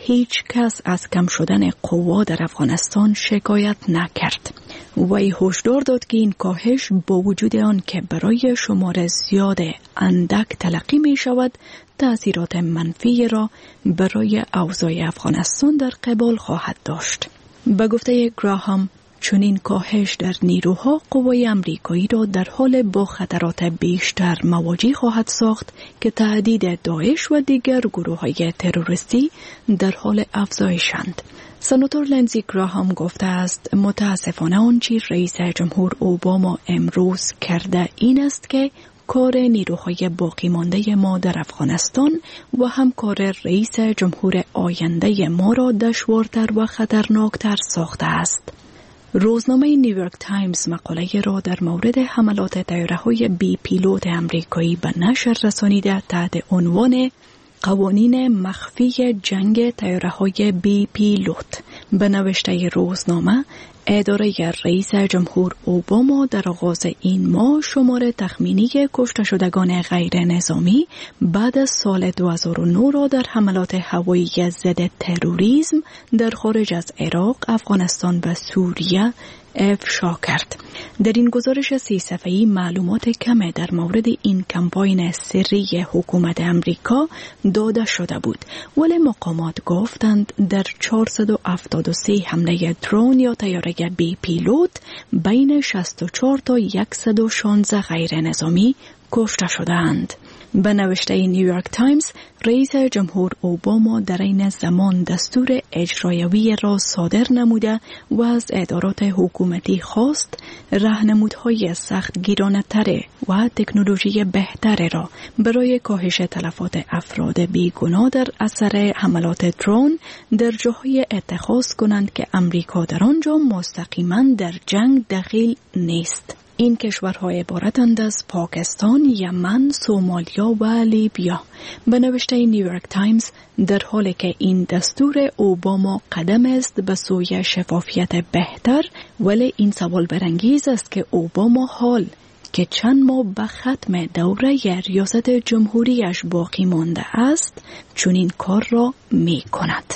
هیچ کس از کم شدن قوا در افغانستان شکایت نکرد. وی هشدار داد که این کاهش با وجود آن که برای شمار زیاد اندک تلقی می شود، تأثیرات منفی را برای اوضاع افغانستان در قبال خواهد داشت. به گفته گراهام، چون این کاهش در نیروها قوای امریکایی را در حال با خطرات بیشتر مواجه خواهد ساخت که تهدید داعش و دیگر گروه‌های تروریستی در حال افزایشند. سناتور لنزی گراهام گفته است متاسفانه آنچه رئیس جمهور اوباما امروز کرده این است که کار نیروهای باقی مانده ما در افغانستان و هم کار رئیس جمهور آینده ما را دشوارتر و خطرناکتر ساخته است. روزنامه نیویورک تایمز مقاله را در مورد حملات طیاره‌های بی پیلوت امریکایی به نشر رسانیده تحت عنوان قوانین مخفی جنگ طیاره‌های بی پیلوت. به نوشته روزنامه، اداره رئیس جمهور اوباما در آغاز این ماه شمار تخمینی کشته شدگان غیر نظامی بعد از سال دو هزار و نه را در حملات هوایی ضد تروریسم در خارج از عراق، افغانستان و سوریه افشا کرد. در این گزارش سی صفحه‌ای معلومات کم در مورد این کمپاین سری حکومت امریکا داده شده بود، ولی مقامات گفتند در چهارصد و هفتاد و سه حمله درون یا طیاره بی پیلوت بین شصت و چهار تا صد و شانزده غیر نظامی کشته شدند. به نوشته نیویورک تایمز، رئیس جمهور اوباما در این زمان دستور اجرایوی را صادر نموده و از ادارات حکومتی خواست راهنمودهای سخت گیرانه‌تر و تکنولوژی بهتر را برای کاهش تلفات افراد بیگناه در اثر حملات درون در جاهای اتخاذ کنند که امریکا در آنجا مستقیما در جنگ دخیل نیست. این کشورها عبارتند از پاکستان، یمن، سومالیا و لیبیا. به نوشته نیویورک تایمز، در حالی که این دستور اوباما قدم است به سوی شفافیت بهتر، ولی این سوال برانگیز است که اوباما حال که چند ماه به ختم دوره ریاست جمهوریش باقی مانده است، چون این کار را می کند.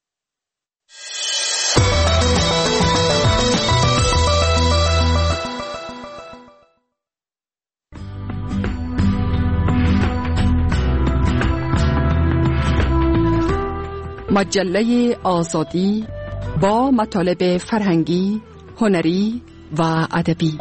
مجله آزادی با مطالب فرهنگی، هنری و ادبی.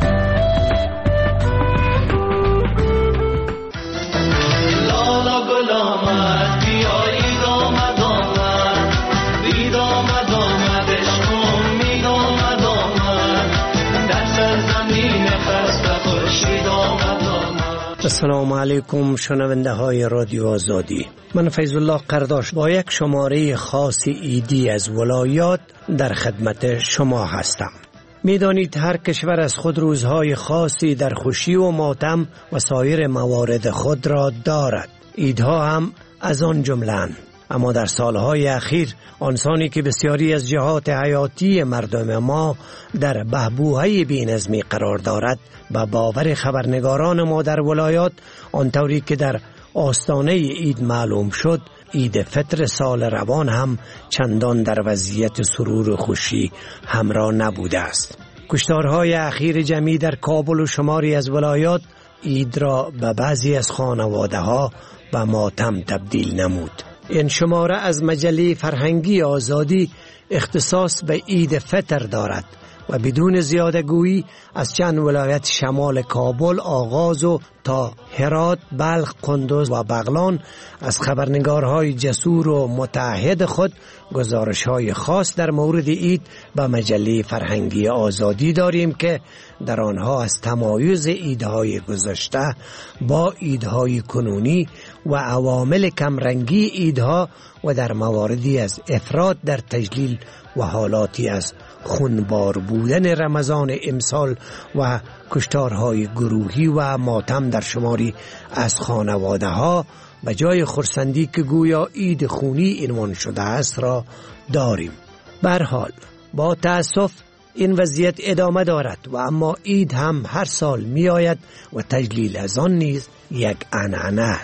السلام علیکم شنونده های رادیو آزادی. من فیض الله قرداش با یک شماره خاص ایدی از ولایات در خدمت شما هستم. میدانید هر کشور از خود روزهای خاصی در خوشی و ماتم و سایر موارد خود را دارد. عیدها هم از آن جمله‌اند. اما در سالهای اخیر آنسانی که بسیاری از جهات حیاتی مردم ما در بحبوحه بی‌نظمی قرار دارد، به باور خبرنگاران ما در ولایات، آنطوری که در آستانه عید معلوم شد، عید فطر سال روان هم چندان در وضعیت سرور و خوشی همراه نبوده است. کشتارهای اخیر جمعی در کابل و شماری از ولایات عید را به بعضی از خانواده ها به ماتم تبدیل نمود. این شماره از مجله فرهنگی آزادی اختصاص به عید فطر دارد و بدون زیاده گویی از چند ولایت شمال کابل آغاز و تا هرات، بلخ، قندوز و بغلان از خبرنگارهای جسور و متعهد خود گزارش‌های خاص در مورد عید به مجله فرهنگی آزادی داریم که در آنها از تمایز عیدهای گذشته با عیدهای کنونی و عوامل کمرنگی عیدها و در مواردی از افراط در تجلیل و حالاتی از خونبار بودن رمضان امسال و کشتارهای گروهی و ماتم در شماری از خانواده ها به جای خرسندی که گویا عید خونی عنوان شده است را داریم. به هر حال با تأسف این وضعیت ادامه دارد و اما عید هم هر سال می آید و تجلیل از آن نیز یک عنعنه است.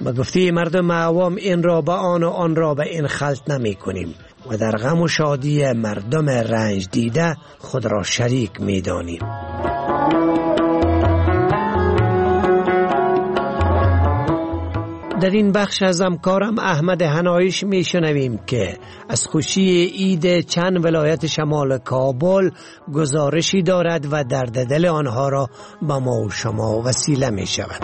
به گفته مردم عوام این را به آن و آن را به این خلط نمی کنیم و در غم و شادی مردم رنج دیده خود را شریک می دانیم. در این بخش از همکارم احمد حنایش می شنویم که از خوشی عید چند ولایت شمال کابل گزارشی دارد و درد دل آنها را به ما و شما وسیله می شود.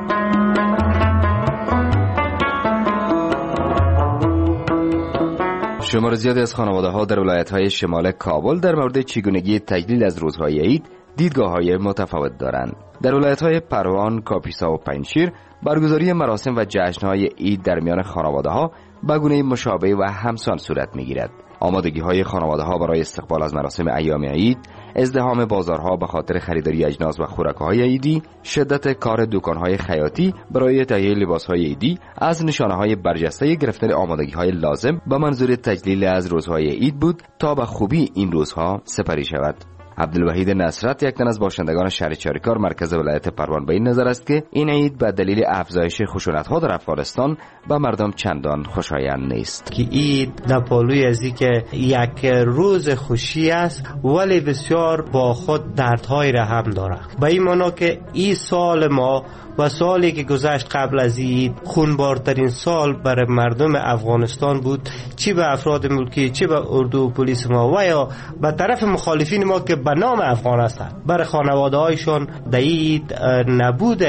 شمار زیادی از خانواده‌ها در ولایت‌های شمال کابل در مورد چگونگی تجلیل از روزهای عید دیدگاه‌های متفاوت دارند. در ولایت‌های پروان، کاپیسا و پنجشیر برگزاری مراسم و جشن‌های عید در میان خانواده‌ها به گونه مشابه و همسان صورت می‌گیرد. آمادگی‌های خانواده‌ها برای استقبال از مراسم ایام عید، ازدحام بازارها به خاطر خریداری اجناس و خوراک‌های عیدی، شدت کار دکان‌های خیاطی برای تهیه لباس‌های عیدی از نشانه‌های برجسته گرفتن آمادگی‌های لازم به منظور تجلیل از روزهای عید بود تا به خوبی این روزها سپری شود. عبدالوحید نصرت، یک تن از باشندگان شهر چاریکار مرکز ولایت پروان، به این نظر است که این عید به دلیل افزایش خشونت‌ها در افغانستان به مردم چندان خوشایند نیست. که عید در پالوی از این که یک روز خوشی است ولی بسیار با خود دردهای را هم دارد. به این معنا که این سال ما و سالی که گذشت قبل از عید خونبارترین سال برای مردم افغانستان بود، چی به افراد ملکی، چی به اردو و پلیس ما و یا به طرف مخالفین ما که به نام افغان هستند. برای خانواده هایشان در عید نبود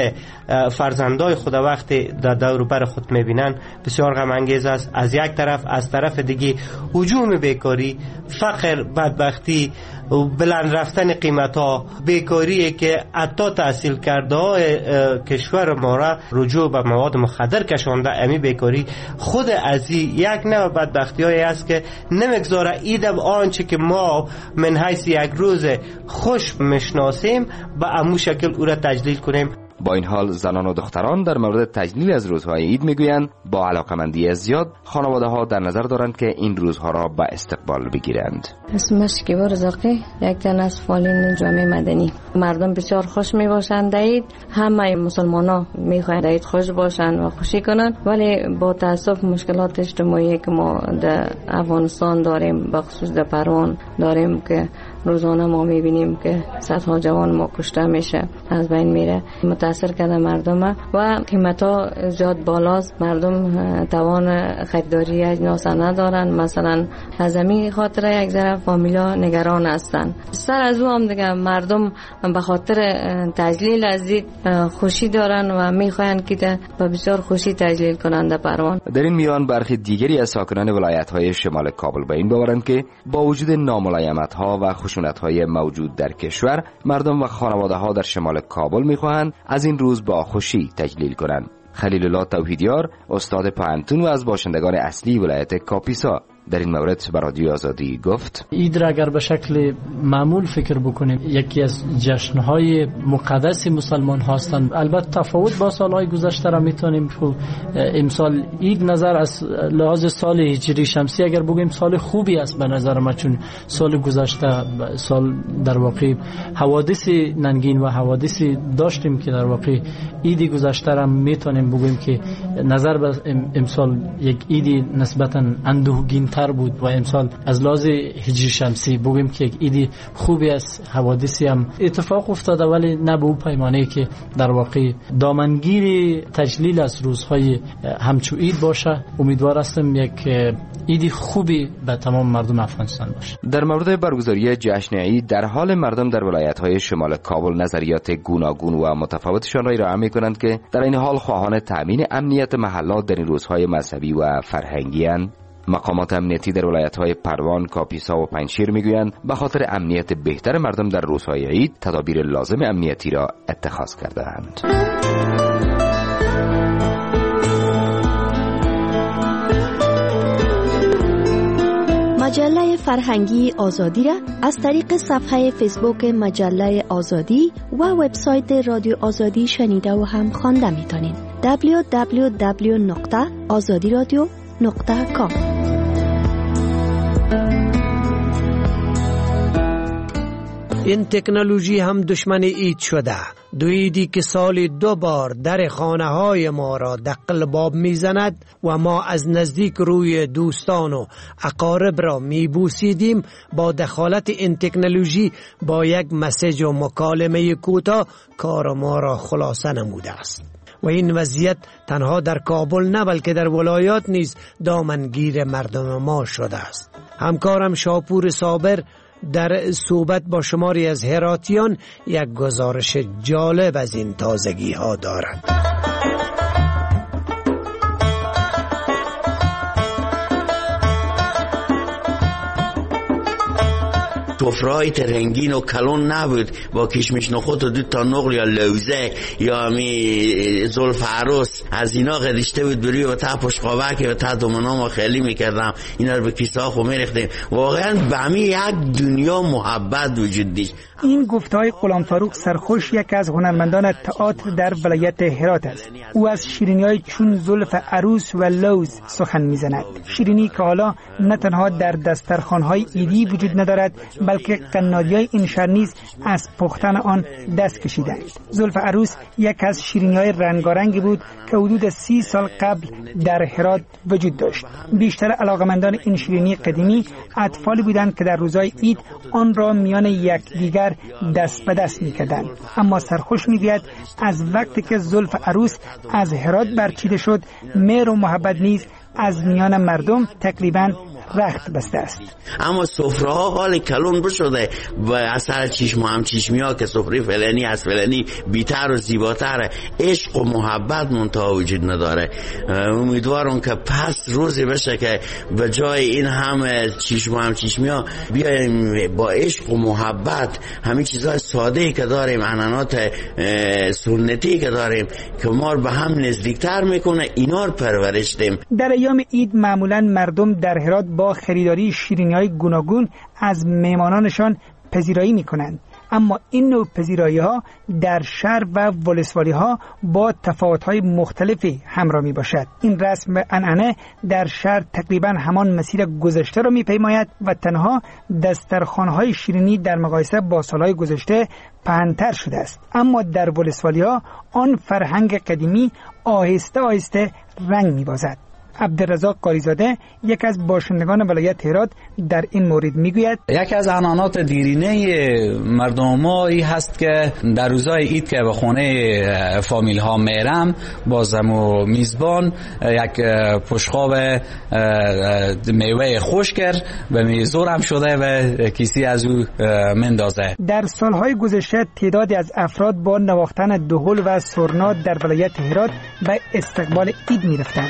فرزندای خود وقتی در دور بر خود میبینن بسیار غم انگیز است. از یک طرف، از طرف دیگه هجوم بیکاری، فقر، بدبختی و بلند رفتن قیمت ها، بیکاری که حتی تحصیل کرده های کشور ما را رجوع به مواد مخدر کشانده. امی بیکاری خود از یک نوع بدبختی هایی است که نمیگذاره عید آنچه که ما من حیث یک روز خوش میشناسیم به امو شکل او را تجلیل کنیم. با این حال زنان و دختران در مورد تجلیل از روزهای عید میگویند با علاقمندی زیاد خانواده ها در نظر دارند که این روزها را به استقبال بگیرند. اسمش شکیبا رزاقی، یک تن از فعالین جامعه مدنی. مردم بسیار خوش می باشند در عید، همه مسلمان ها می خواهند عید خوش باشند و خوشی کنند، ولی با تاسف مشکلات اجتماعی که ما در افغانستان داریم، بخصوص در پروان داریم که روزانه ما میبینیم که صدها جوان ما کشته میشه، از بین میره، متاثر کرده مردم و قیمت ها زیاد بالاست. مردم توان خریداری اجناس ندارن. مثلا از همین خاطر یک ذره فامیلا نگران هستن. سر از او هم دیگه مردم به خاطر تجلیل از عید خوشی دارن و میخواین که به بسیار خوشی تجلیل کنند در پروان. در این میان برخی دیگری از ساکنان ولایت های شمال کابل به این باورند که با وجود ناملایمت ها و خشونت‌های موجود در کشور، مردم و خانواده‌ها در شمال کابل می‌خواهند از این روز با خوشی تجلیل کنند. خلیل الله توحیدیار، استاد پانتون و از باشندگان اصلی ولایت کاپیسا، در این مورد به رادیو آزادی گفت: عید را اگر به شکل معمول فکر بکنیم، یکی از جشن‌های مقدس مسلمان هستند. البته تفاوت با سال‌های گذشته را می‌تونیم که امسال عید نظر از لحاظ سال هجری شمسی اگر بگیم سال خوبی است به نظر من، چون سال گذشته سال در واقع حوادث ننگین و حوادث داشتیم که در واقع عید گذشته را می‌تونیم بگیم که نظر به امسال یک عید نسبتاً اندوهگین تر بود و امسال از لحاظ هجری شمسی بگیم که یک عید خوبی است. حوادثی هم اتفاق افتاده ولی نه به اون پیمانه که در واقع دامنگیر تجلیل از روزهای همچو عید باشه. امیدوار هستم یک عید خوبی به تمام مردم افغانستان باشه. در مورد برگزاری جشن عید در حال مردم در ولایت‌های شمال کابل نظریات گوناگون و متفاوتشان را ارائه می‌کنند که در این حال خواهان تامین امنیت محلات در این روزهای مذهبی و فرهنگی اند. مقامات امنیتی در ولایت‌های پروان، کاپیسا و پنجشیر میگویند به خاطر امنیت بهتر مردم در روزهای عید تدابیر لازم امنیتی را اتخاذ کرده‌اند. مجله فرهنگی آزادی را از طریق صفحه فیسبوک مجله آزادی و وبسایت رادیو آزادی شنیده و هم خوانده می‌تونید. دبلیو دبلیو دبلیو نقطه آزادی رادیو نقطه کام. این تکنولوژی هم دشمن عید شده. دو عیدی که سال دو بار در خانه های ما را دقل باب می زند و ما از نزدیک روی دوستان و اقارب را می بوسیدیم، با دخالت این تکنولوژی با یک مسیج و مکالمه کوتاه کار ما را خلاصه نموده است. و این وضعیت تنها در کابل نه بلکه در ولایات نیز دامنگیر مردم ما شده است. همکارم شاپور صابر در صحبت با شماری از هراتیان یک گزارش جالب از این تازگی ها دارد. سفره‌های رنگین و کلون نبود با کشمش نخود و دو تا نقل یا لوزه یا می زلف عروس از اینا قدیشته بود بروی و تا پشقابه که و تا دومنا ما خیلی میکردم اینا رو به کیسه ها خو میرختیم. واقعا به همی یک دنیا محبت وجود داشت. این گفتهای غلام فاروق سرخوش یک از هنرمندان تئاتر در ولایت هرات است. او از شیرینی‌های چون زلف عروس و لوز سخن میزند. شیرینی که حالا نه تنها در دسترخوان‌های عیدی وجود ندارد بلکه قنادی‌های این شهر نیز از پختن آن دست کشیدند. زلف عروس یک از شیرینی‌های رنگارنگی بود که حدود سی سال قبل در هرات وجود داشت. بیشتر علاقمندان این شیرینی قدیمی اطفالی بودند که در روزهای عید آن را میان یکدیگر دست به دست می‌کردند. اما سرخوش می‌گوید از وقتی که زلف عروس از هرات برچیده شد، مهر و محبت نیز از میان مردم تقریباً رخت بسته است. اما سفره ها حال کلون بشده و اثر چشم و هم چشمی ها که سفره فلانی از فلانی بیتر و زیباتره. عشق و محبت منتها وجود نداره. امیدوارم که پس روزی بشه که به جای این همه چشم و هم چشمی ها بیایم با عشق و محبت همین چیزهای ساده ای که داریم، عنعنات سنتی که داریم که ما رو به هم نزدیکتر میکنه، اینا رو پرورش دیم. در ایام عید معمولا مردم در هرات با خریداری شیرینی‌های گوناگون از مهمانانشان پذیرایی می‌کنند. اما این نوع پذیرایی‌ها در شهر و ولسوالی‌ها با تفاوت‌های مختلفی همراه می‌باشد. این رسم و عنعنه در شهر تقریباً همان مسیر گذشته را می‌پیماید و تنها دسترخوان‌های شیرینی در مقایسه با سال‌های گذشته پهن‌تر شده است. اما در ولسوالی‌ها آن فرهنگ قدیمی آهسته آهسته رنگ می‌بازد. عبدالرزاق قاریزاده یک از باشندگان ولایت هرات در این مورد میگوید یکی از عنعنات دیرینه مردم ما این هست که در روزهای عید که به خانه فامیل ها میرم بازم و میزبان یک پشقاب میوه خشکر به میزورم شده و کیسی از او مندازه. در سالهای گذشته تعدادی از افراد با نواختن دهل و سرنا در ولایت هرات به استقبال عید میرفتند.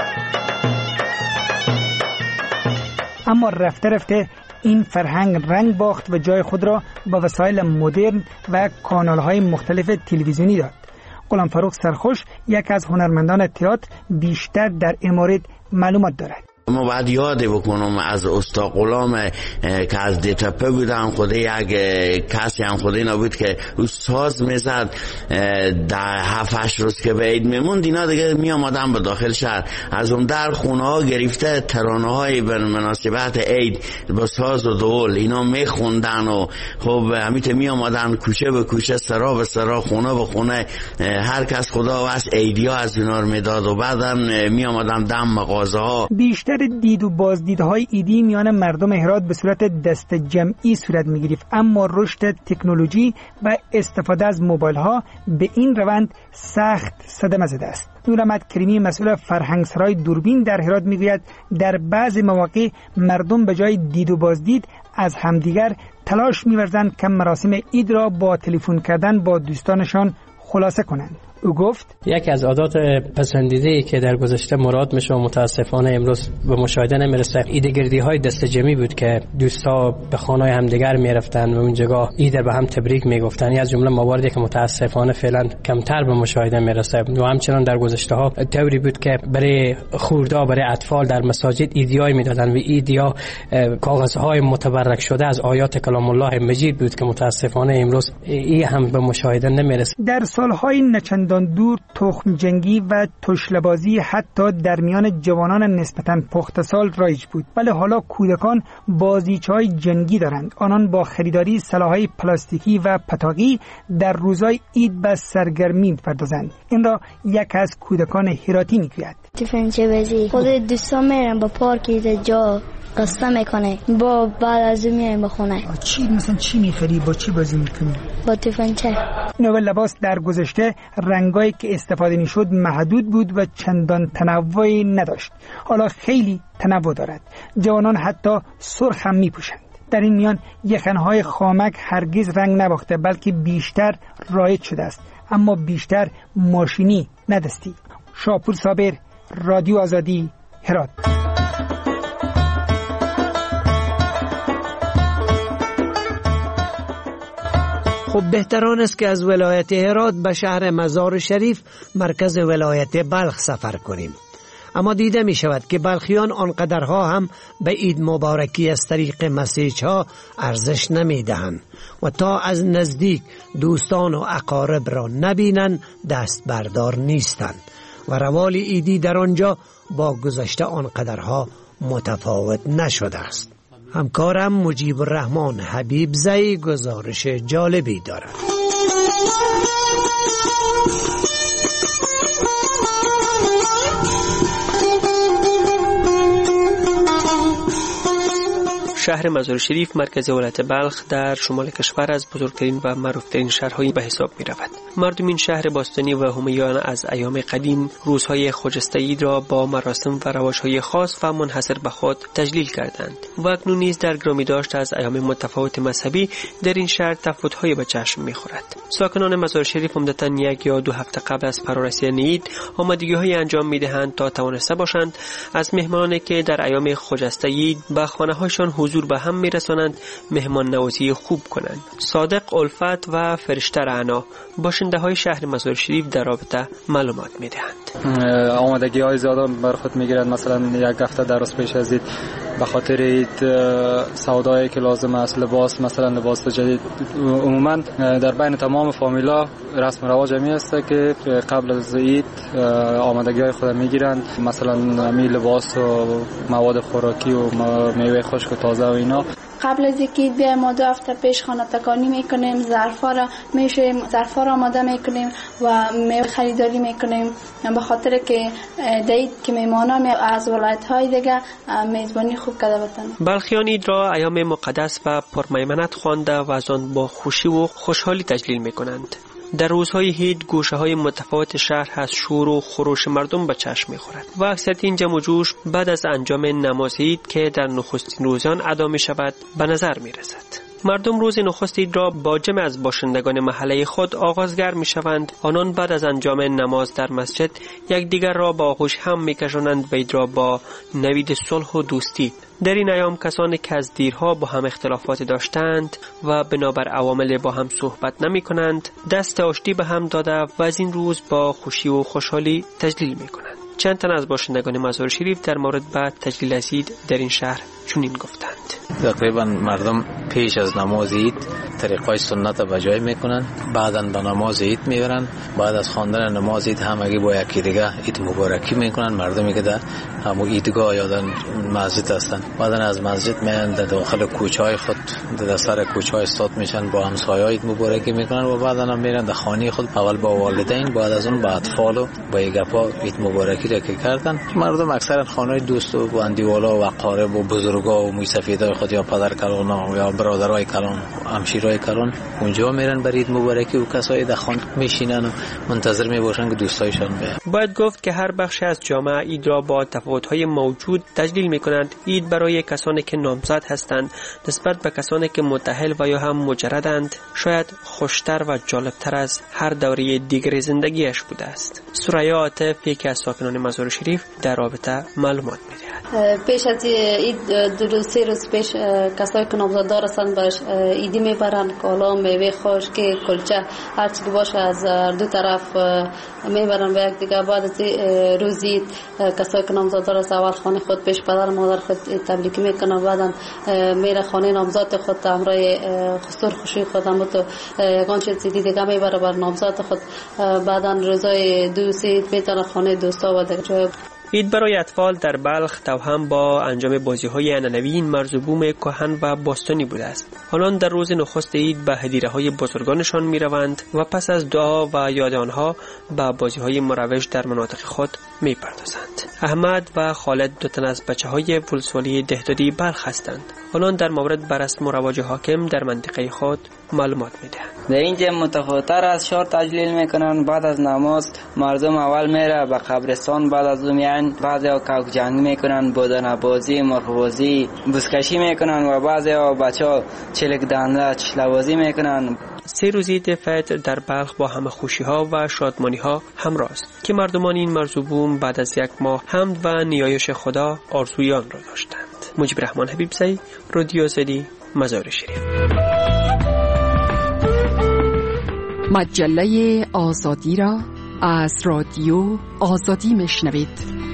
اما رفته رفته این فرهنگ رنگ باخت و جای خود را با وسایل مدرن و کانال‌های مختلف تلویزیونی داد. غلام فاروق سرخوش یک از هنرمندان تئاتر بیشتر در این مورد معلومات دارد. ما باید یاد بکنم از استا غلام که از دیتپه بودم، خود یک کسی هم خود اینا بود که او ساز میزد. در هفت هشت روز که به عید میموند اینا دیگه می آمدن به داخل شهر، از اون در خونه ها گرفته ترانه های به مناسبت عید با ساز و دول اینا میخوندن و خب همیت می آمدن کوچه به کوچه، سرا به سرا، خونه به خونه، هر کس خدا واسه عیدیا از اینا رو میداد و بعدم می آمدن دم مغازه ها. بیشتر دید و بازدیدهای عیدی میان مردم هرات به صورت دست جمعی صورت می‌گرفت، اما رشد تکنولوژی و استفاده از موبایل ها به این روند سخت صدمه زده است. نورمد کریمی مسئول فرهنگسرای دوربین در هرات میگوید در بعضی مواقع مردم به جای دید و بازدید از همدیگر تلاش می‌ورزند که مراسم عید را با تلفن کردن با دوستانشان خلاصه کنند. او گفت یکی از عادات پسندیده‌ای که در گذشته مراد میشه و متاسفانه امروز به مشاهده نمیرسه عیدگردی های دست جمعی بود که دوستا به خانه همدیگر میرفتن و اونجا عید به هم تبریک میگفتن. از جمله مواردی که متاسفانه فعلا کمتر به مشاهده میرسه و همچنان در گذشته ها طوری بود که برای خوردا برای اطفال در مساجد ایدیای میدادن و ایدیا کاغذهای متبرک شده از آیات کلام الله مجید بود که متاسفانه امروز این هم به مشاهده نمیرسه. در سالهای نچندان دور تخم جنگی و تشله‌بازی حتی در میان جوانان نسبتاً پخته‌سال رایج بود، ولی حالا کودکان بازیچه‌های جنگی دارند. آنان با خریداری سلاح‌های پلاستیکی و پتاقی در روزهای عید به سرگرمی می‌پردازند. این را یک از کودکان هراتی می‌گوید. تفنگچی بازی خود دوستان میرن با پارکی جا قصه میکنه، با بعد از اون میایم به خونه. چی مثلا چی میخری؟ با چی بازی میکنی؟ با تفنگچی. نوع لباس در گذشته رنگایی که استفاده میشد محدود بود و چندان تنوعی نداشت. حالا خیلی تنوع دارد. جوانان حتی سرخ هم میپوشند. در این میان یخنهای خامک هرگز رنگ نباخته، بلکه بیشتر رایج شده است، اما بیشتر ماشینی نه دستی. شاپور صابر، رادیو آزادی، هرات. خب بهتران است که از ولایت هرات به شهر مزار شریف مرکز ولایت بلخ سفر کنیم. اما دیده می شود که بلخیان آنقدرها هم به عید مبارکی از طریق مسیج ها ارزش نمی دهند و تا از نزدیک دوستان و اقارب را نبینند دست بردار نیستند و روال عیدی در آنجا با گذشته آنقدرها متفاوت نشده است. همکارم مجیب الرحمن حبیب زئی گزارش جالبی دارد. شهر مزار شریف مرکز ولایت بلخ در شمال کشور از بزرگترین و معروفترین شهرهایی به حساب می رود. مردم این شهر باستانی و همیان از ایام قدیم روزهای خجسته عید را با مراسم و روش‌های خاص و منحصر به خود تجلیل کردند و اکنون نیز در گرامی داشت از ایام متفاوت مذهبی در این شهر تفاوت‌های به چشم می‌خورد. ساکنان مزار شریف عمدتاً یک یا دو هفته قبل از فرارسیدن عید آمادگی‌هایی انجام می‌دهند تا توانسته باشند از مهمانانی که در ایام خجسته عید به خانه‌هایشان حضور به هم می‌رسانند مهمان نوازی خوب کنند. صادق الفت و فرشته رعنا باشنده‌های شهر مزار شریف در رابطه معلومات می‌دهند. آمادگی‌های زیاد بر خود می‌گیرند. مثلا یک هفته در روز پیش از عید به خاطر عید سودایی که لازم است، لباس، مثلا لباس جدید. عموما در بین تمام فامیلا رسم و رواج می است که قبل از عید آمادگی‌های خود می‌گیرند، مثلا می لباس و مواد خوراکی و میوه خشک و تازه و اینا. قبل از اینکه بیایم ما دو هفته پیش خانه تکانی میکنیم، ظرفا را میشیم، ظرفا را آماده میکنیم و میوه خریداری میکنیم به خاطر که عید که میمانان از ولایت‌های دیگه میزبانی خوب کرده بودن. بلخیان عید را ایام مقدس و پرمیمنت خوانده و از آن با خوشی و خوشحالی تجلیل میکنند. در روزهای عید گوشه‌های متفاوت شهر از شور و خروش مردم به چشم می‌خورد و اکثریت این جمع و جوش بعد از انجام نماز عید که در نخستین روزان ادا می‌شود به نظر می‌رسد. مردم روز نخست عید را با جمع از باشندگان محله خود آغازگر می‌شوند. آنان بعد از انجام نماز در مسجد یکدیگر را با آغوش هم می‌کشانند و عید را با نوید صلح و دوستی. در این ایام کسانی که از دیرها با هم اختلافات داشتند و بنابر عوامل با هم صحبت نمی کنند دست آشتی به هم داده و از این روز با خوشی و خوشحالی تجلیل می کنند. چند تن از باشندگان مزار شریف در مورد بعد تجلیل از عید در این شهر چنین گفتند: تقریبا مردم پیش از نماز عید طریقای سنت را بجای میکنن، بعداً به نماز عید میبرن، بعد از خواندن نماز عید همگی با یکی دیگه عید مبارکی میکنن. مردمی که در همون عیدگاه یا در مسجد هستن بعداً از مسجد میان در داخل کوچه های خود در سر کوچه های استاد میشن، با همسایه عید مبارکی میکنن و بعداً هم میرن در خانه خود، اول با والدین بعد از اون با اطفال و با گپا عید مبارکی را که کردن. مردم اکثرا خانه دوست و اندیوالا و اقارب و بزرگا و موسفیدای خود یا پدر کلان یا برادرای کلان همشیرای کلان اونجا میرن برای عید مبارکی و کسایی در خانه میشینن و منتظر میباشن که دوستایشان بیان. باید گفت که هر بخش از جامعه عید را با تفاوت‌های موجود تجلیل میکنند. عید برای کسانی که نامزد هستند نسبت به کسانی که متأهل و یا هم مجردند شاید خوشتر و جالبتر از هر دوره دیگر زندگیش بوده است. سریا عاطف یکی از ساکنان مزار شریف در رابطه معلومات میدهد. پیش از عید دو روز سه روز پیش کسایی که نامزد دار هستن باش ایدی میبرن، کالا، میوه خشک، کلچه، هر چی که باشه از دو طرف میبرن به یک دیگه. بعد از روز عید کسایی که نامزاد داره اول خانه خود پیش پدر مادر خود تبریک میکنن، بعدا میره خانه نامزاد خود همراه خسور خوشی خود هم تو یگان چیز دیگه میبره بر نامزاد خود. بعدا روزای دو سه عید میتونه خانه دوستا و دیگه. عید برای اطفال در بلخ توهم با انجام بازی‌های عنعنوی این مرز و بوم کهن و باستانی بوده است. آنان در روز نخست عید به هدیره‌های بزرگانشان می‌روند و پس از دعا و یاد آنها به بازی‌های مروج در مناطق خود می‌پردازند. احمد و خالد دو تن از بچه‌های ولسوالی دهدادی بلخ هستند. آنان در مورد بر رسم و رواج حاکم در منطقه خود معلومات می‌دهند. در اینجا متفاوت‌تر از شور تجلیل میکنن. بعد از نماز مردم اول میره به قبرستان، بعد از اون میان بعضیا کوک جنگ میکنن، بدن بازی، مرغ بازی، بزکشی میکنن و بعضیا بچا چلک دنده چلوازی میکنن. سه روز عید فطر در بلخ با همه خوشی‌ها و شادمانی‌ها همراه است که مردمان این مرز و بوم بعد از یک ماه حمد و نیایش خدا آرزوی آن را داشتند. مجیب رحمان حبیبزی، رادیو آزادی، مزار شریف. مجله آزادی را از رادیو آزادی میشنوید.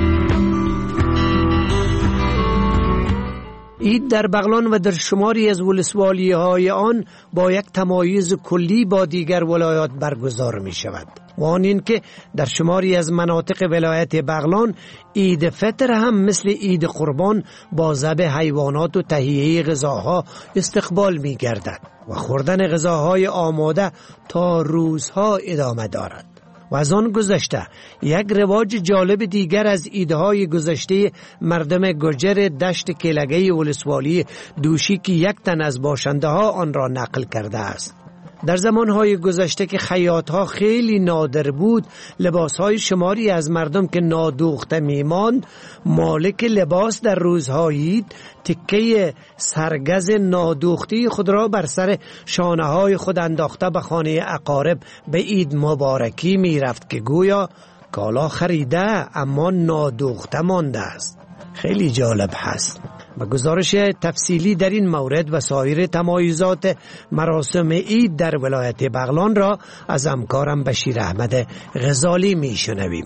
عید در بغلان و در شماری از ولسوالی های آن با یک تمایز کلی با دیگر ولایات برگزار می شود و آن این که در شماری از مناطق ولایت بغلان عید فطر هم مثل عید قربان با ذبح حیوانات و تهیه غذاها استقبال می گردد و خوردن غذاهای آماده تا روزها ادامه دارد. و از آن گذشته یک رواج جالب دیگر از ایدهای گذشته مردم گجر دشت کلگه ولسوالی دوشی که یک تن از باشنده ها آن را نقل کرده است. در زمانهای گذشته که خیاطها خیلی نادر بود، لباسهای شماری از مردم که نادوخته میماند، مالک لباس در روزهای عید تکه سرگز نادوختی خود را بر سر شانه های خود انداخته به خانه اقارب به عید مبارکی می رفت که گویا کالا خریده اما نادوخته مانده است. خیلی جالب هست. و گزارش تفصیلی در این مورد و سایر تمایزات مراسم عید در ولایت بغلان را از همکارم بشیر احمد غزالی می شنویم.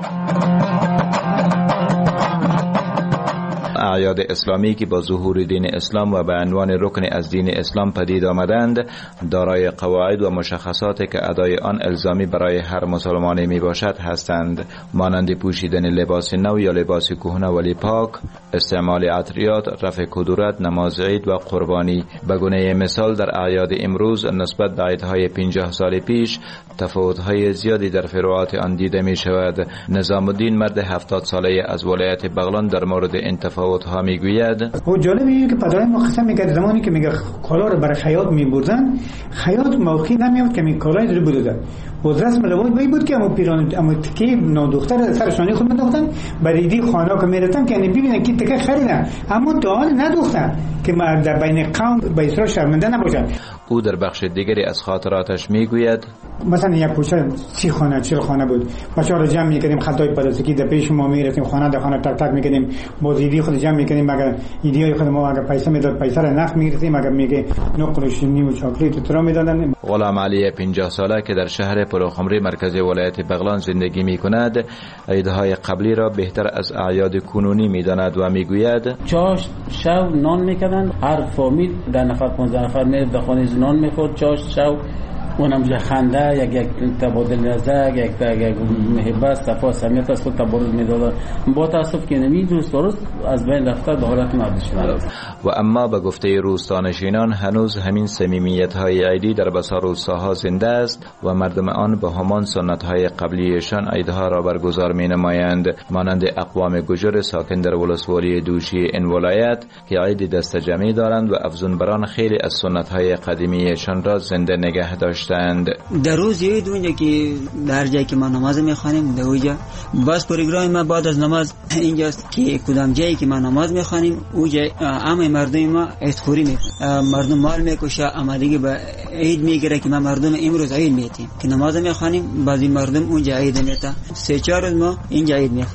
اعیاد اسلامی که با ظهور دین اسلام و به عنوان رکن از دین اسلام پدید آمدند دارای قواعد و مشخصاتی که ادای آن الزامی برای هر مسلمانی می باشد هستند، مانند پوشیدن لباس نو یا لباس کهنه ولی پاک، استعمال عطریات، رفع کدورت، نماز عید و قربانی. به گونه مثال در اعیاد امروز نسبت به عیدهای پنجاه سال پیش تفاوت‌های زیادی در فروعات آن دیده می شود. نظام الدین مرد هفتاد ساله از ولایت بغلان در مورد این تفاوت ها میگوید و جالب اینه که پدرای ما قسم میگه زمانی که میگه کالا رو برای خیاط میبردن، خیاط موقعی نمیاد که می کالای رو بردن و رسم رواج بایی بود که اما پیران اما تکی نادختر سر شانه خود منداختن برای دی خانه که میرفتن که یعنی ببینن که تکی خریدن اما تا حال ندوختن که مرد در بین قوم به اصرار شرمنده نباشن. او در بخش دیگری از خاطراتش میگوید مثلا یک کوچه سی خانه چهل خانه بود، بچه‌ها رو جمع می‌کردیم خطای پلاستیکی در پیش ما می‌رفتیم خانه در خانه تک تک می‌کردیم بازیدی خود جمع می‌کردیم، مگر ایدیای خود ما اگر پیسه میداد پیسه رو نقد می‌گرفتیم، مگر میگه نقلش نیم چاکلیت ترا میدادن. غلام علی پنجاه ساله که در شهر پرخمری مرکز ولایت بغلان زندگی می‌کند عیدهای قبلی را بهتر از اعیاد کنونی می‌داند و میگوید چاش شو نان می‌کردن، هر فامیل در نفر پانزده نفر می‌رفت در خانه نان می‌خورد، چاش شو اونم جا خنده یک یک تبادل نظر یک یک محبت صفا سمیت است خود تبادل می‌دادن. با تاسف که نمی‌دونست درست از بین رفته به حالت مرد شد. و اما به گفته روستانشینان هنوز همین صمیمیت‌های عیدی در بسا روستاها زنده است و مردم آن به همان سنت‌های قبلیشان عیدها را برگزار می‌نمایند، مانند اقوام گجر ساکن در ولسوالی دوشی این ولایت که عید دستجمعی دارند و افزون بران خیلی از سنت‌های قدیمیشان را زنده نگه داشت. در روز عید اونجا که در جایی که ما نماز میخوانیم در اونجا بس پروگرام ما بعد از نماز اینجاست که کدام جایی که ما نماز میخوانیم اونجا همه مردم ما عیدخوری میکنن، مردم مال میکشه، اما دیگه به عید میگیره که ما مردم امروز عید میتیم که نماز میخوانیم، بعضی مردم اونجا عید میته، سه چهار روز ما اینجا عید میخوریم.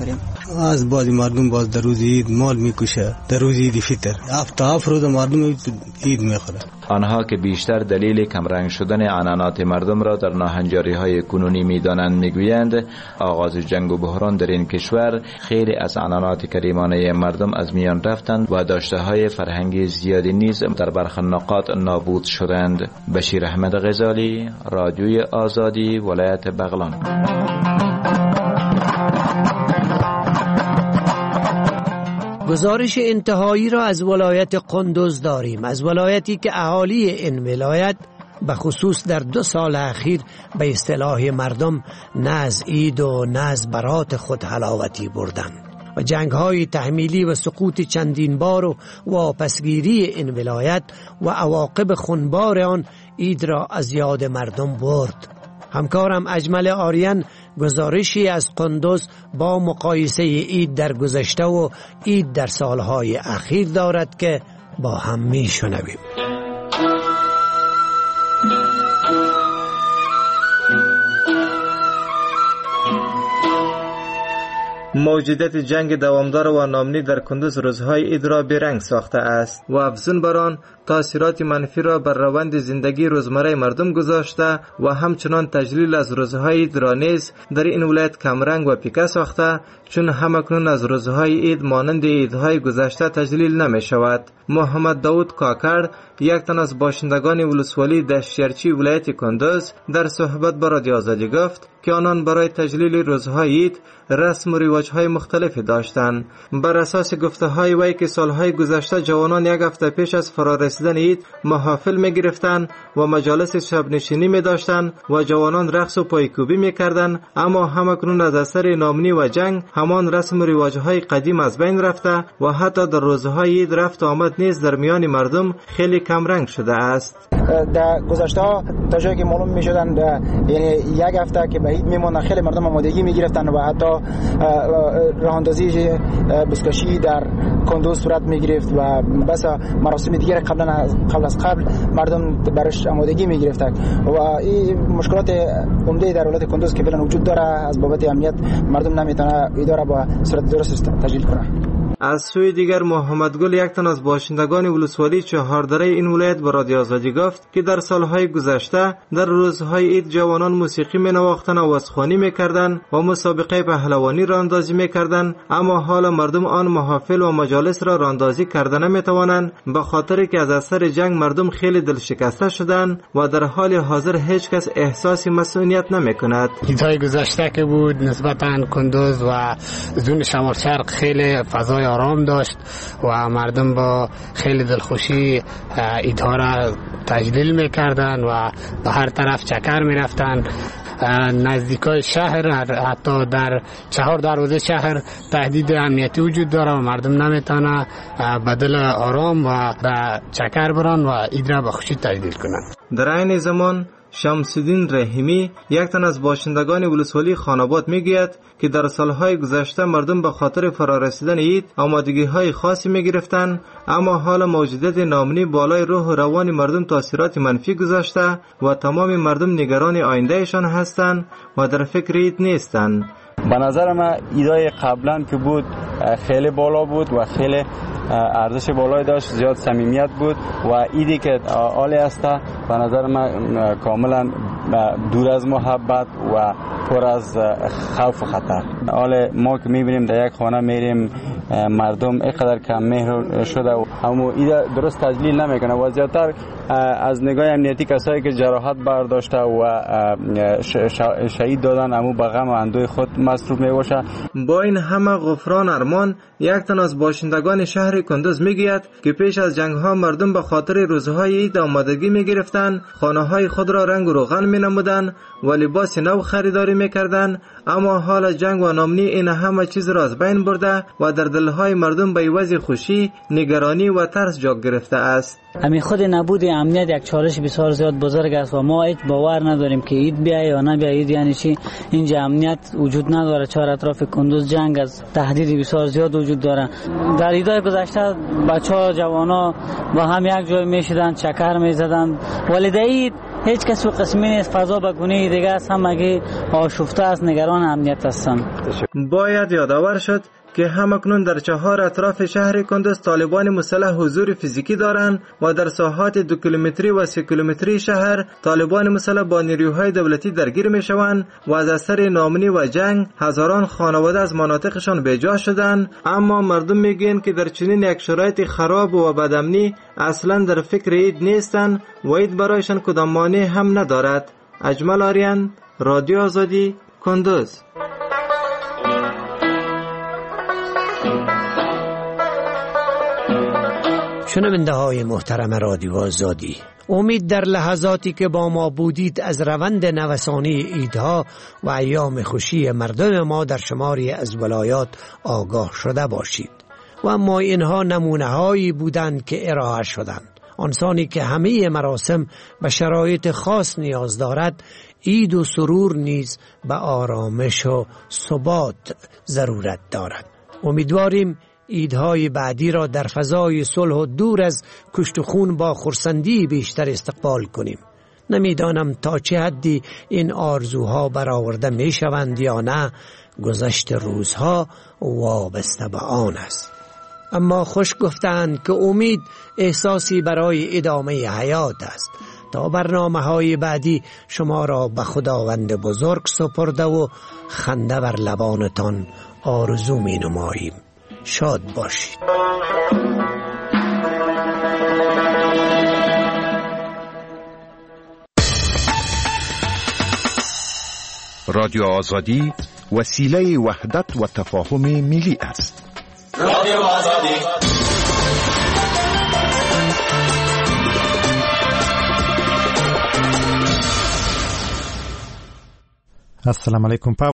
از بعضی مردم باز در روز عید مال میکشه، در روز عید فطر هفت هفت روز مردم عید میخورن. آنها که بیشتر دلیل کمرنگ شدن عنعنات مردم را در ناهنجاری های کنونی میدانند میگویند آغاز جنگ و بحران در این کشور خیلی از عنعنات کریمانه مردم از میان رفتند و داشته های فرهنگی زیادی نیز در برخی نقاط نابود شدند. بشیر احمد غزالی، رادیوی آزادی، ولایت بغلان. گزارش انتهایی را از ولایت قندوز داریم، از ولایتی که اهالی این ولایت به خصوص در دو سال اخیر به اصطلاح مردم نه از عید و نه از برات خود حلاوتی بردند و جنگ های تحمیلی و سقوط چندین بار و واپسگیری این ولایت و عواقب خونبار آن عید را از یاد مردم برد. همکارم اجمل آریان گزارشی از قندوز با مقایسه عید در گذشته و عید در سالهای اخیر دارد که با هم می شنویم. موجودیت جنگ دوامدار و نامنی در کندوز روزهای عید را بیرنگ ساخته است و افزون بر آن تاثیرات منفی را بر روند زندگی روزمره مردم گذاشته و همچنان تجلیل از روزهای عید را نیز در این ولایت کمرنگ و پیکه ساخته، چون همکنون از روزهای عید مانند عیدهای گذشته تجلیل نمی شود. محمد داود کاکر، یک تن از باشندگان ولسوالی دشتیارچی ولایت کندوز، در صحبت با رادیو آزادی گفت که آنان برای تجلیل روزهای عید رسم و رواج‌های مختلفی داشتند. بر اساس گفته‌های وی که سالهای گذشته جوانان یک هفته پیش از فرارسیدن عید محافل می‌گرفتند و مجالس شب‌نشینی می‌داشتند و جوانان رقص و پایکوبی می‌کردند، اما همکنون از اثر نامنی و جنگ همان رسم و رواج‌های قدیم از بین رفته و حتی در روزهای عید رفت و آمد نیز در میان مردم خیلی کم رنگ شده است. در گذشته ها تا جایی که معلوم می شدن، یعنی یک هفته که به عید میموندن خیلی مردم آمادگی می گرفتن و حتی راه اندازی بزکشی در کندوز صورت می گرفت و بس مراسم دیگر قبل قبل از قبل مردم برش آمادگی می گرفتن و این مشکلات عمده در ولایت کندوز که فعلا وجود داره از بابت امنیت مردم نمیتونه اداره با صورت درست تجلیل کنه. از سوی دیگر محمد گل، یک تن از باشندگان ولسوالی چهاردره این ولایت به رادیو آزادی گفت که در سالهای گذشته در روزهای عید جوانان موسیقی می‌نواختند و وازخوانی می‌کردند و مسابقه پهلوانی را اندازی می‌کردند، اما حالا مردم آن محافل و مجالس را راندازی کردن نمی‌توانند به خاطر که از اثر جنگ مردم خیلی دل شکسته شدند و در حال حاضر هیچ کس احساس مسئولیت نمی‌کند. عیدهای گذشته که بود نسبتاً کندوز و زون شمال شرق خیلی فضای آرام داشت و مردم با خیلی دلخوشی عیدها را تجلیل میکردن و به هر طرف چکر میرفتن. نزدیکای شهر حتی در چهار دروازه شهر تهدید امنیتی وجود داره و مردم نمیتونه به دل آرام و به چکر برن و عید را به خوشی تجلیل کنن. در این زمان شمس‌الدین رحیمی، یک تن از باشندگان ولسوالی خاناباد میگوید که در سالهای گذشته مردم به خاطر فرارسیدن عید آمادگی‌های خاصی میگرفتند، اما حالا موجودیت نامنی بالای روح و روان مردم تاثیرات منفی گذاشته و تمام مردم نگران آیندهشان هستند و در فکر عید نیستند. به نظر من عیدای قبلا که بود خیلی بالا بود و خیلی ارزش بالایی داشت، زیاد صمیمیت بود و عیدی که عالی است به نظر من کاملا دور از محبت و پر از خوف و خطر. حالا ما که میبینیم در یک خانه میریم مردم اینقدر کم مهر شده و همو عید درست تجلیل نمیکنه و زیادتر از نگاه امنیتی کسایی که جراحت برداشته و شهید دادن همو به غم و اندوه خود مصروف میباشه. با این همه غفران ارمان، یک تن از باشندگان شهر کندوز میگوید که پیش از جنگ ها مردم به خاطر روزهای عید آمادگی میگرفتند، خانه های خود را رنگ و روغن مینمودند و لباس نو خریداری میکردند، اما حال جنگ و نامنی این همه چیز را از بین برده و در دلهای مردم به عوض خوشی، نگرانی و ترس جا گرفته است. همین خود نبود امنیت یک چالش بسیار زیاد بزرگ است و ما هیچ باور نداریم که عید بیاید یا نه بیاید. یعنی چی؟ اینجا امنیت وجود نداره، چهار اطراف کندوز جنگ از تهدید بسیار زیاد وجود داره. در عیدهای گذشته بچه‌ها جوانا با هم یک جای میشدن، چکر میزدن، ولی در عید هیچ کس و قسمی نیست، فضا به گونه دیگه است، همگی آشفته است، نگران امنیت هستند. باید یادآور شد که همکنون در چهار اطراف شهر کندوز طالبان مسلح حضور فیزیکی دارند و در ساحات دو کیلومتری و سه کیلومتری شهر طالبان مسلح با نیروهای دولتی درگیر می شوند و از اثر ناامنی و جنگ هزاران خانواده از مناطقشان بیجا شدند. اما مردم میگن که در چنین یک شرایط خراب و بدامنی اصلا در فکر عید نیستند و عید برایشان کدام مانع هم ندارد. اجمل آریان، رادیو آزادی، کندوز. شنونده های محترم رادیو آزادی، امید در لحظاتی که با ما بودید از روند نوسانی عیدها و ایام خوشی مردم ما در شماری از ولایات آگاه شده باشید. و اما اینها نمونه هایی بودند که ارائه شدند. آنسانی که همه مراسم به شرایط خاص نیاز دارد، عید و سرور نیز به آرامش و ثبات ضرورت دارد. امیدواریم عیدهای بعدی را در فضای صلح و دور از کشت و خون با خرسندی بیشتر استقبال کنیم. نمیدانم تا چه حدی این آرزوها برآورده می شوند یا نه، گذشت روزها وابسته به آن است. اما خوش گفتند که امید احساسی برای ادامه حیات است. تا برنامه های بعدی شما را به خداوند بزرگ سپرده و خنده بر لبانتان آرزو می نماییم. شاد باشید. رادیو آزادی وسیله وحدت و تفاهم ملی است. رادیو آزادی. السلام علیکم.